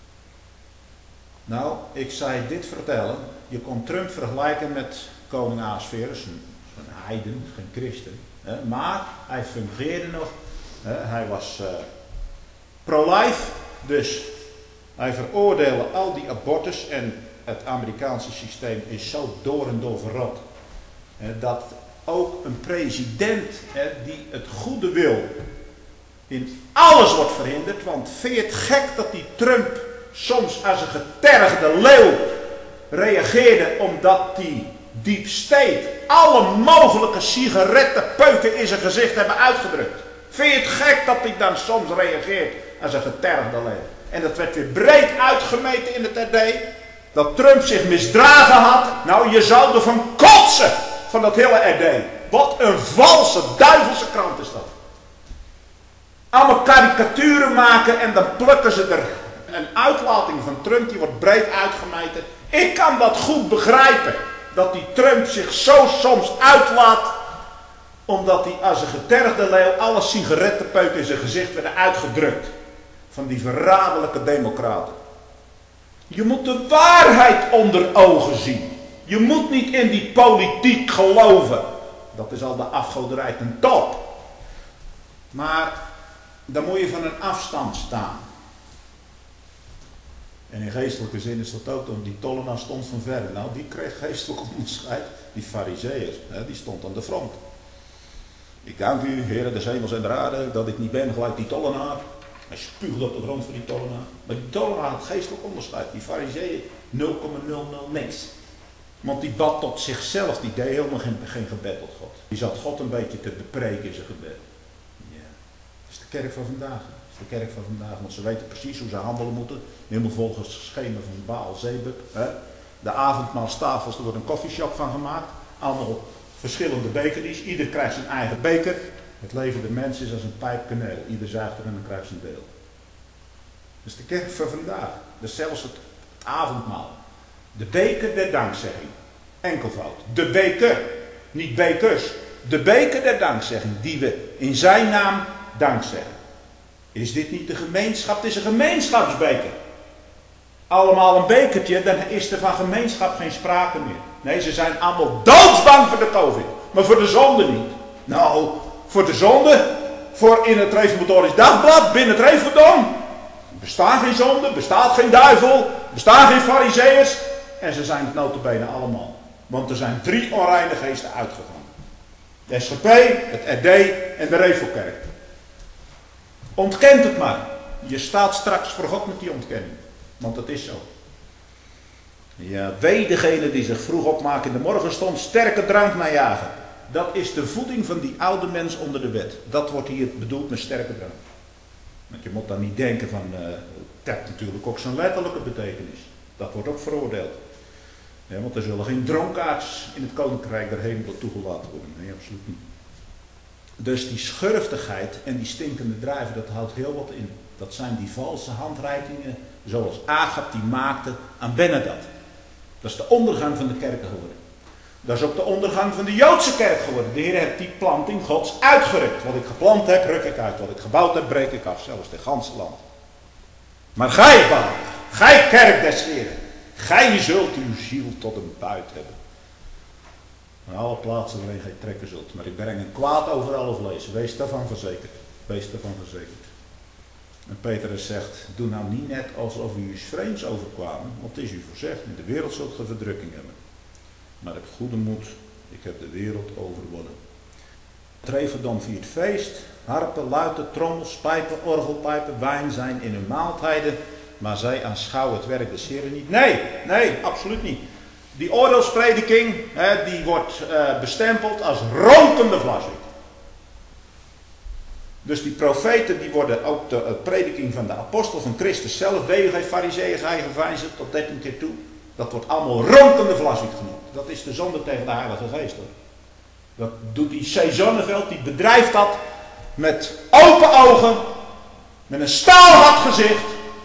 Nou, ik zei dit vertellen. Je kon Trump vergelijken met koning Ahasverus. Een, een heiden, geen christen. Hè, maar hij fungeerde nog. Hè, hij was uh, pro-life. Dus hij veroordeelde al die abortus. En het Amerikaanse systeem is zo door en door verrot. Hè, dat ook een president hè, die het goede wil in alles wordt verhinderd, want vind je het gek dat die Trump soms als een getergde leeuw reageerde omdat die deep state alle mogelijke sigarettenpeuken in zijn gezicht hebben uitgedrukt? Vind je het gek dat hij dan soms reageert als een getergde leeuw? En dat werd weer breed uitgemeten in het R D, dat Trump zich misdragen had. Nou, je zou ervan kotsen van dat hele R D. Wat een valse, duivelse krant is dat. Allemaal karikaturen maken en dan plukken ze er een uitlating van Trump, die wordt breed uitgemeten. Ik kan dat goed begrijpen, dat die Trump zich zo soms uitlaat, omdat hij als een getergde leeuw alle sigarettenpeuken in zijn gezicht werden uitgedrukt. Van die verraderlijke democraten. Je moet de waarheid onder ogen zien. Je moet niet in die politiek geloven. Dat is al de afgoderij ten top. Maar dan moet je van een afstand staan. En in geestelijke zin is dat ook, omdat die tollenaar stond van verre. Nou, die kreeg geestelijk onderscheid. Die farizeeër, die stond aan de front. Ik dank u, heren des hemels en der aarde, dat ik niet ben gelijk die tollenaar. Hij spuugde op de grond voor die tollenaar. Maar die tollenaar had geestelijk onderscheid. Die farizeeër nul komma nul nul niks. Want die bad tot zichzelf, die deed helemaal geen, geen gebed tot God. Die zat God een beetje te bepreken in zijn gebed. Ja. Dat is de kerk van vandaag. Dat is de kerk van vandaag. Want ze weten precies hoe ze handelen moeten. Helemaal volgens het schema van Baal Zebub. De avondmaalstafels, er wordt een koffieshop van gemaakt. Allemaal verschillende bekeries. Ieder krijgt zijn eigen beker. Het leven der mens is als een pijp kaneel. Ieder zuigt er en dan krijgt zijn deel. Dat is de kerk van vandaag. Dat is zelfs het, het avondmaal. De beker der dankzegging. Enkelvoud. De beker. Niet bekers. De beker der dankzegging. Die we in zijn naam dankzeggen. Is dit niet de gemeenschap? Het is een gemeenschapsbeker. Allemaal een bekertje. Dan is er van gemeenschap geen sprake meer. Nee, ze zijn allemaal doodsbang voor de COVID. Maar voor de zonde niet. Nou, voor de zonde. Voor in het Reformatorisch Dagblad. Binnen het Reformatorium. Bestaat geen zonde. Bestaat geen duivel. Bestaan geen farizeeërs. En ze zijn het nota bene allemaal. Want er zijn drie onreine geesten uitgegaan. De S G P, het R D en de Revelkerk. Ontkent het maar. Je staat straks voor God met die ontkenning. Want dat is zo. Ja, wee degene die zich vroeg opmaken in de morgenstond sterke drank najagen. Dat is de voeding van die oude mens onder de wet. Dat wordt hier bedoeld met sterke drank. Want je moet dan niet denken van... Uh, het heeft natuurlijk ook zijn letterlijke betekenis. Dat wordt ook veroordeeld. Ja, want er zullen geen dronkaards in het koninkrijk der hemel toegelaten worden. Nee, absoluut niet. Dus die schurftigheid en die stinkende drijven, dat houdt heel wat in. Dat zijn die valse handreikingen, zoals Agab die maakte aan Benadat. Dat is de ondergang van de kerk geworden. Dat is ook de ondergang van de Joodse kerk geworden. De Heer heeft die planting Gods uitgerukt. Wat ik geplant heb, ruk ik uit. Wat ik gebouwd heb, breek ik af. Zelfs het ganse land. Maar gij, Baal, gij kerk des Heren, gij zult uw ziel tot een buit hebben. Van alle plaatsen waarin gij trekken zult. Maar ik breng een kwaad over alle vlees. Wees daarvan verzekerd. Wees daarvan verzekerd. En Petrus zegt, doe nou niet net alsof u iets vreemds overkwamen. Want het is u voorzegd, in de wereld zult ge verdrukking hebben. Maar heb goede moed, ik heb de wereld overwonnen. Treverdom viert feest. Harpen, luiten, trommels, pijpen, orgelpijpen, wijn zijn in hun maaltijden. Maar zij aanschouwen het werk des Heren niet. Nee, nee, absoluut niet. Die oordeelsprediking, hè, die wordt uh, bestempeld als ronkende vlaswit. Dus die profeten, die worden ook de uh, prediking van de apostel van Christus zelf, wee gij farizeeën, gij geveinzen tot dertien keer toe. Dat wordt allemaal ronkende vlaswit genoemd. Dat is de zonde tegen de Heilige Geest. Hoor. Dat doet die C. Zonneveld, die bedrijft dat met open ogen, met een staalhard gezicht.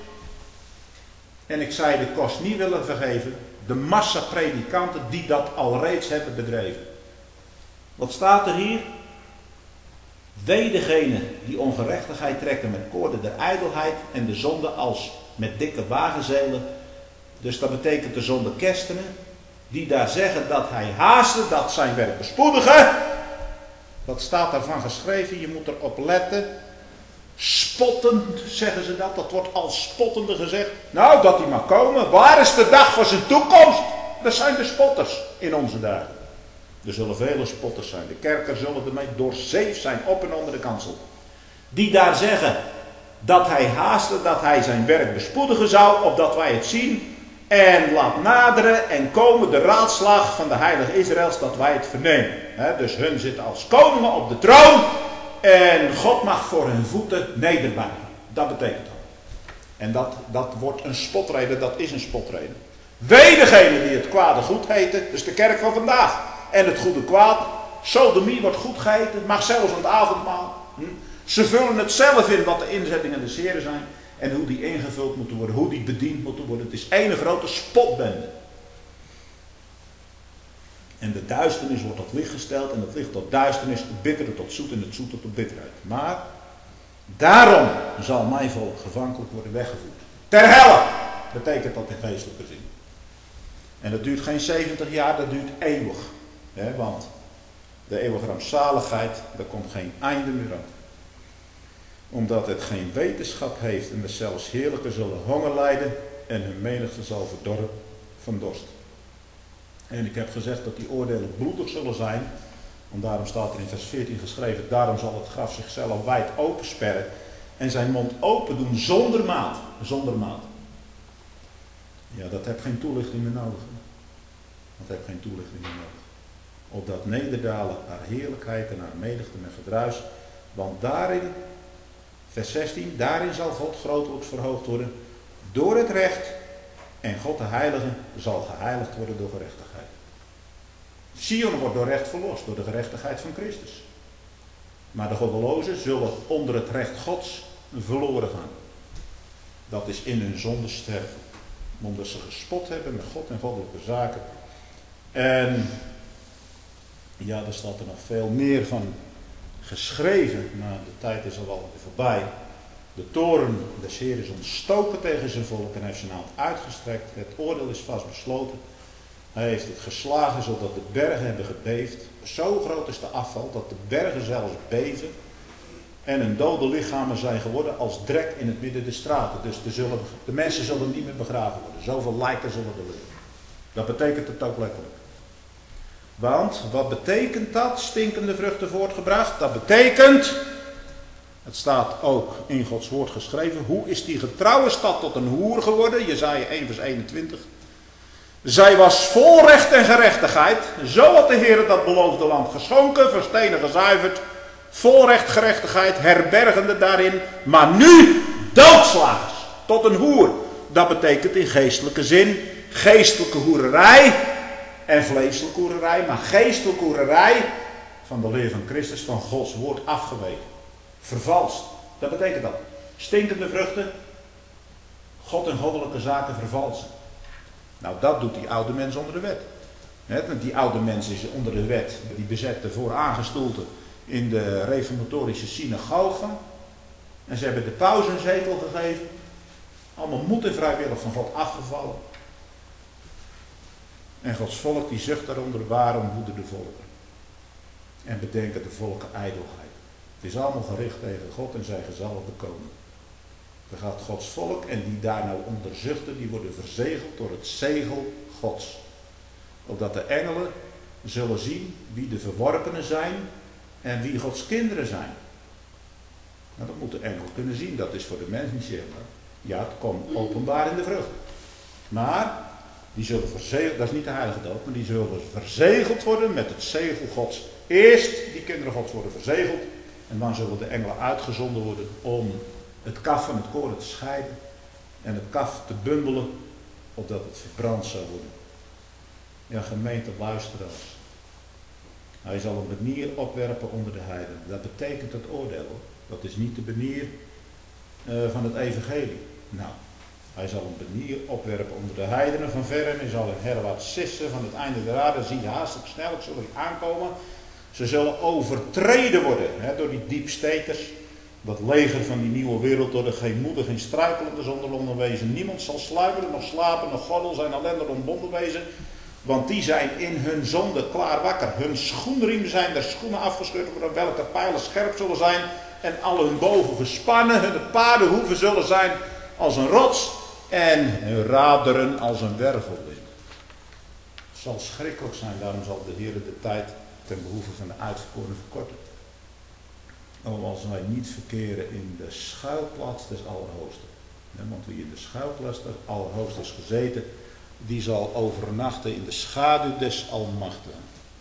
En ik zei de kost niet willen vergeven, de massa predikanten die dat al reeds hebben bedreven. Wat staat er hier? Wee degene die ongerechtigheid trekken met koorden der ijdelheid en de zonde als met dikke wagenzelen. Dus dat betekent de zonde kerstenen. Die daar zeggen dat hij haaste, dat zijn werk bespoedigen. Wat staat daarvan geschreven? Je moet erop letten. Spottend zeggen ze dat. Dat wordt als spottende gezegd. Nou, dat hij mag komen. Waar is de dag van zijn toekomst? Dat zijn de spotters in onze dagen. Er zullen vele spotters zijn. De kerken zullen ermee doorzeefd zijn op en onder de kansel. Die daar zeggen dat hij haaste, dat hij zijn werk bespoedigen zou, opdat wij het zien. En laat naderen en komen de raadslag van de heilige Israëls dat wij het vernemen. He, dus hun zitten als koningen op de troon. En God mag voor hun voeten nederbuigen. Dat betekent dat. En dat, dat wordt een spotrede, dat is een spotrede. Wee degene die het kwade goed heten, dus de kerk van vandaag. En het goede kwaad. Sodomie wordt goed geheten, het mag zelfs aan het avondmaal. Hm? Ze vullen het zelf in wat de inzettingen des Heren zijn. En hoe die ingevuld moeten worden, hoe die bediend moeten worden. Het is één grote spotbende. En de duisternis wordt tot licht gesteld. En het licht tot duisternis, het bittere tot zoet en het zoete tot bitterheid. Maar daarom zal mijn volk gevankelijk worden weggevoerd. Ter helle betekent dat in geestelijke zin. En dat duurt geen zeventig jaar, dat duurt eeuwig. He, want de eeuwige rampzaligheid, daar komt geen einde meer aan. Omdat het geen wetenschap heeft en we zelfs heerlijke zullen honger lijden. en hun menigte zal verdorren van dorst. En ik heb gezegd dat die oordelen bloedig zullen zijn. Want daarom staat er in vers veertien geschreven, daarom zal het graf zichzelf wijd opensperren en zijn mond open doen zonder maat. Zonder maat. Ja, dat heb geen toelichting meer nodig. Dat heb geen toelichting meer nodig. Opdat nederdalen naar heerlijkheid en naar menigte en gedruis. Want daarin, vers zestien, daarin zal God grootelijks verhoogd worden door het recht. En God de Heilige zal geheiligd worden door gerechtigheid. Sion wordt door recht verlost, door de gerechtigheid van Christus. Maar de goddelozen zullen onder het recht Gods verloren gaan. Dat is in hun zonde sterven. Omdat ze gespot hebben met God en goddelijke zaken. En ja, er staat er nog veel meer van geschreven. Maar de tijd is al wel voorbij. De toren des Heeren is ontstoken tegen zijn volk en heeft zijn hand uitgestrekt. Het oordeel is vast besloten. Hij heeft het geslagen zodat de bergen hebben gebeefd. Zo groot is de afval dat de bergen zelfs beven. En hun dode lichamen zijn geworden als drek in het midden der straten. Dus de, zullen, de mensen zullen niet meer begraven worden. Zoveel lijken zullen er liggen. Dat betekent het ook letterlijk. Want wat betekent dat? Stinkende vruchten voortgebracht. Dat betekent, het staat ook in Gods woord geschreven. Hoe is die getrouwe stad tot een hoer geworden? Jesaja één vers eenentwintig. Zij was vol recht en gerechtigheid. Zo had de Heer dat beloofde land geschonken, verstenen gezuiverd. Vol recht, gerechtigheid, herbergende daarin. Maar nu doodslagers. Tot een hoer. Dat betekent in geestelijke zin geestelijke hoererij en vleeselijke hoererij. Maar geestelijke hoererij van de leer van Christus, van Gods woord afgeweken. Vervalst. Dat betekent dat. Stinkende vruchten. God en goddelijke zaken vervalsen. Nou, dat doet die oude mens onder de wet. He, die oude mens is onder de wet, die bezette vooraangestoelte in de reformatorische synagogen. En ze hebben de paus een zetel gegeven. Allemaal moed en vrijwillig van God afgevallen. En Gods volk die zucht daaronder, waarom woeden de volken? En bedenken de volken ijdelheid. Het is allemaal gericht tegen God en zijn gezalfde koning. Dan gaat Gods volk en die daar nou onder zuchten, die worden verzegeld door het zegel Gods. Opdat de engelen zullen zien wie de verworpenen zijn en wie Gods kinderen zijn. Nou, dat moet de engel kunnen zien, dat is voor de mens niet zichtbaar. Ja, het komt openbaar in de vrucht. Maar, die zullen verzegeld, dat is niet de heilige dood, maar die zullen verzegeld worden met het zegel Gods. Eerst die kinderen Gods worden verzegeld en dan zullen de engelen uitgezonden worden om het kaf van het koren te scheiden en het kaf te bundelen, opdat het verbrand zou worden. Ja, gemeente, luisteraars. Hij zal een banier opwerpen onder de heidenen. Dat betekent het oordeel. Dat is niet de banier uh, van het evangelie. Nou, hij zal een banier opwerpen onder de heidenen van verre en hij zal een herwaarts sissen van het einde der aarde. Zie je haastelijk snel, ik zullen die aankomen. Ze zullen overtreden worden hè, door die diepstekers. Dat leger van die nieuwe wereld, door de geen moeder, geen struikelende zonder Londen wezen. Niemand zal sluimeren, nog slapen, nog gordel zijn ellendig ontbonden wezen. Want die zijn in hun zonde klaar wakker. Hun schoenriem zijn der schoenen afgescheurd, worden welke pijlen scherp zullen zijn. En al hun bogen gespannen, hun paardenhoeven zullen zijn als een rots. En hun raderen als een wervelwind. Het zal schrikkelijk zijn, daarom zal de Heer de tijd ten behoeve van de uitverkoren verkorten. Oh, als wij niet verkeren in de schuilplaats des Allerhoogsten. Want wie in de schuilplaats des Allerhoogsten is gezeten, die zal overnachten in de schaduw des Almachtigen.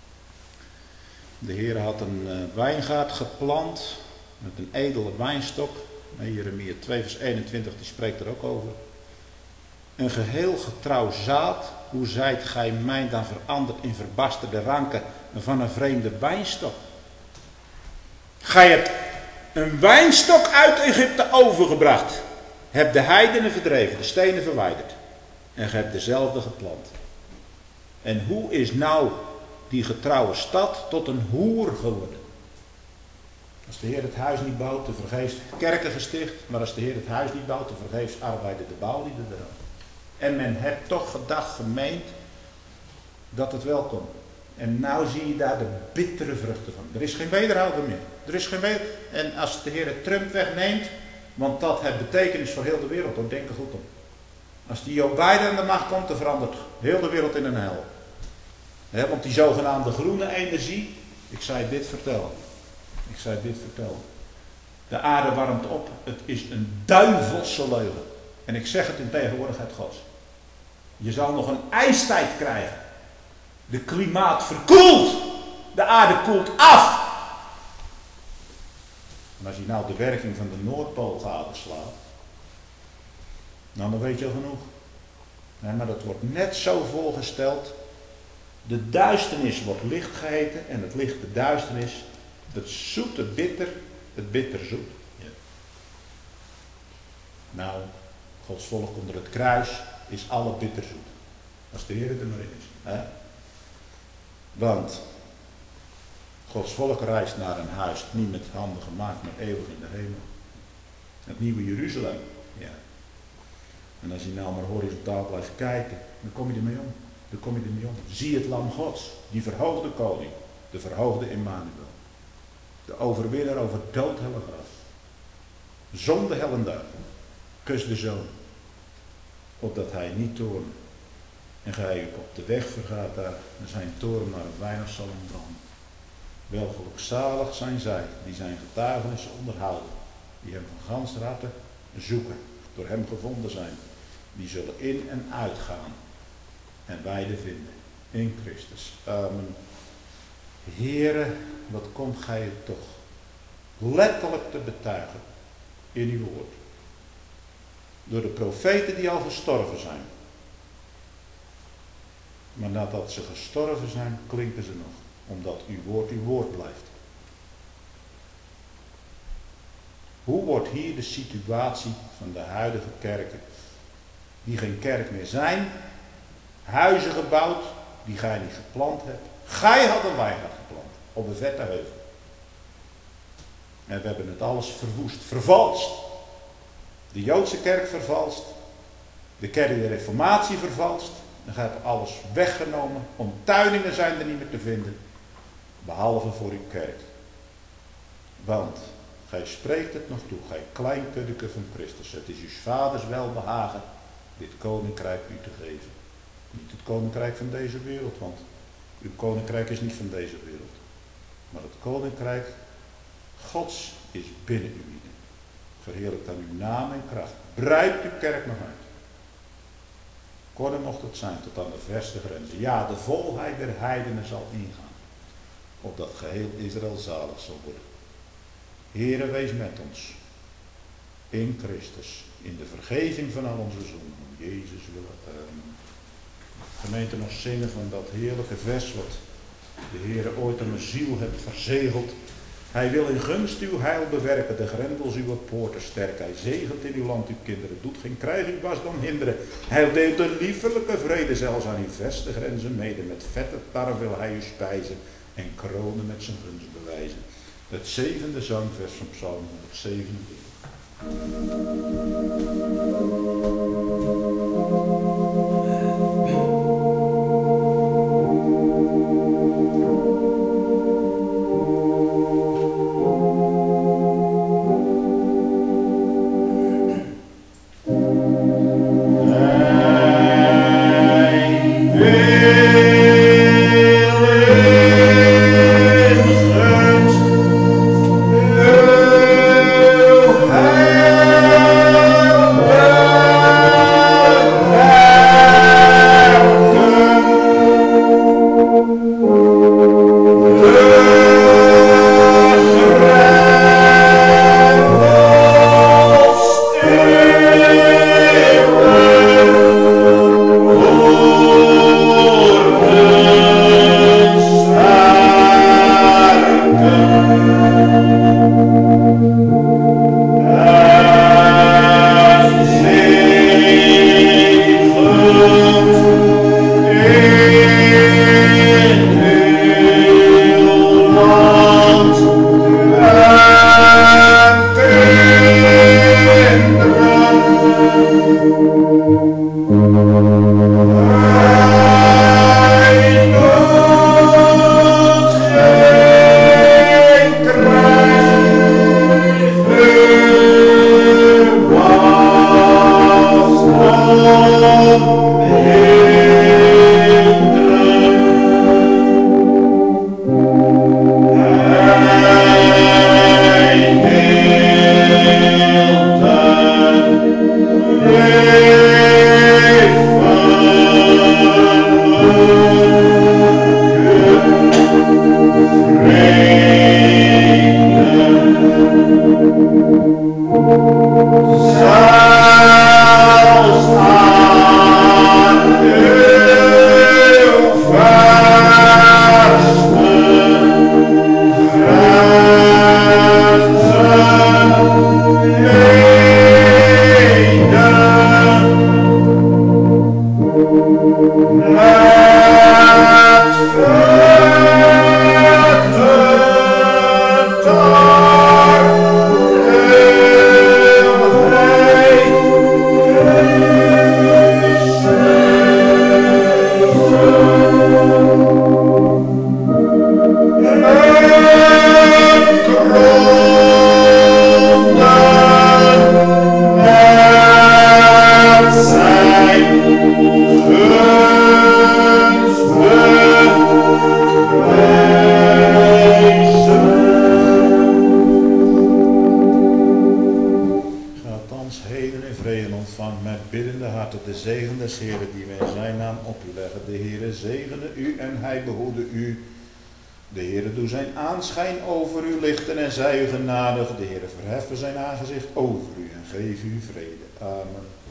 De Heer had een uh, wijngaard geplant met een edele wijnstok. Jeremia twee vers eenentwintig die spreekt er ook over. Een geheel getrouw zaad, hoe zijt gij mij dan veranderd in verbasterde ranken van een vreemde wijnstok? Gij hebt een wijnstok uit Egypte overgebracht. Hebt de heidenen verdreven, de stenen verwijderd. En gij hebt dezelfde geplant. En hoe is nou die getrouwe stad tot een hoer geworden? Als de Heer het huis niet bouwt, te vergeefs kerken gesticht. Maar als de Heer het huis niet bouwt, te vergeefs arbeiden de bouwlieden eraan. En men heeft toch gedacht, gemeend, dat het wel kon. En nou zie je daar de bittere vruchten van. Er is geen wederhouden meer. Er is geen weder... En als de Heer het Trump wegneemt, want dat heeft betekenis voor heel de wereld, hoor, denk er goed om. Als die Joe Biden aan de macht komt, dan verandert heel de wereld in een hel. He, want die zogenaamde groene energie, ik zei dit vertellen. Ik zei dit vertellen. De aarde warmt op, het is een duivelse leugen. En ik zeg het in tegenwoordigheid Gods. Je zal nog een ijstijd krijgen. De klimaat verkoelt. De aarde koelt af. En als je nou de werking van de Noordpool gadeslaat, nou dan weet je al genoeg. Nee, maar dat wordt net zo voorgesteld. De duisternis wordt licht geheten en het licht de duisternis. Het zoete bitter, het bitter zoet. Ja. Nou, Gods volk onder het kruis is alle bitter zoet. Als de Heer er maar in is. Hè? Want Gods volk reist naar een huis, niet met handen gemaakt, maar eeuwig in de hemel. Het nieuwe Jeruzalem. Ja. En als je nou maar horizontaal blijft kijken, dan kom je ermee om. Dan kom je ermee om. Zie het lam Gods, die verhoogde koning, de verhoogde Immanuel. De overwinnaar over dood, hel en graf. Zonde, hel en duivel. Kus de zoon. Opdat hij niet toorn. En gij op de weg vergaat daar en zijn toorn maar een weinig zal ontbranden. Wel gelukzalig zijn zij die zijn getuigenissen onderhouden. Die hem van gans harte zoeken. Door hem gevonden zijn. Die zullen in en uitgaan. En weide vinden. In Christus. Amen. Heere, wat komt gij het toch letterlijk te betuigen in uw woord. Door de profeten die al gestorven zijn. Maar nadat ze gestorven zijn, klinken ze nog. Omdat uw woord uw woord blijft. Hoe wordt hier de situatie van de huidige kerken, die geen kerk meer zijn, huizen gebouwd die gij niet geplant hebt. Gij had een wijngaard geplant op een vette heuvel. En we hebben het alles verwoest, vervalst. De Joodse kerk vervalst, de kerk de Reformatie vervalst. Dan gaat alles weggenomen. Omtuiningen zijn er niet meer te vinden. Behalve voor uw kerk. Want gij spreekt het nog toe, gij kleinkuddeke van Christus. Het is uw vaders welbehagen dit koninkrijk u te geven. Niet het koninkrijk van deze wereld, want uw koninkrijk is niet van deze wereld. Maar het koninkrijk Gods is binnen u ieder. Verheerlijk dan uw naam en kracht. Breid uw kerk nog uit. Korter mocht het zijn tot aan de verste grenzen. Ja, de volheid der heidenen zal ingaan. Opdat geheel Israël zalig zal worden. Heere, wees met ons. In Christus. In de vergeving van al onze zonden. Om Jezus willen. Amen. Gemeente nog zingen van dat heerlijke vers wat de Heere ooit aan mijn ziel hebt verzegeld. Hij wil in gunst uw heil bewerken, de grendels uw poorten sterken. Hij zegent in uw land uw kinderen, doet geen krijging was dan hinderen. Hij deed de liefelijke vrede zelfs aan uw verste grenzen mede. Met vette tarwe wil hij u spijzen en kronen met zijn gunst bewijzen. Het zevende zangvers van Psalm honderdzevenenveertig. Oh Aanschijn over u lichten en zij u genadig. De Heere verheffen zijn aangezicht over u en geef u vrede. Amen.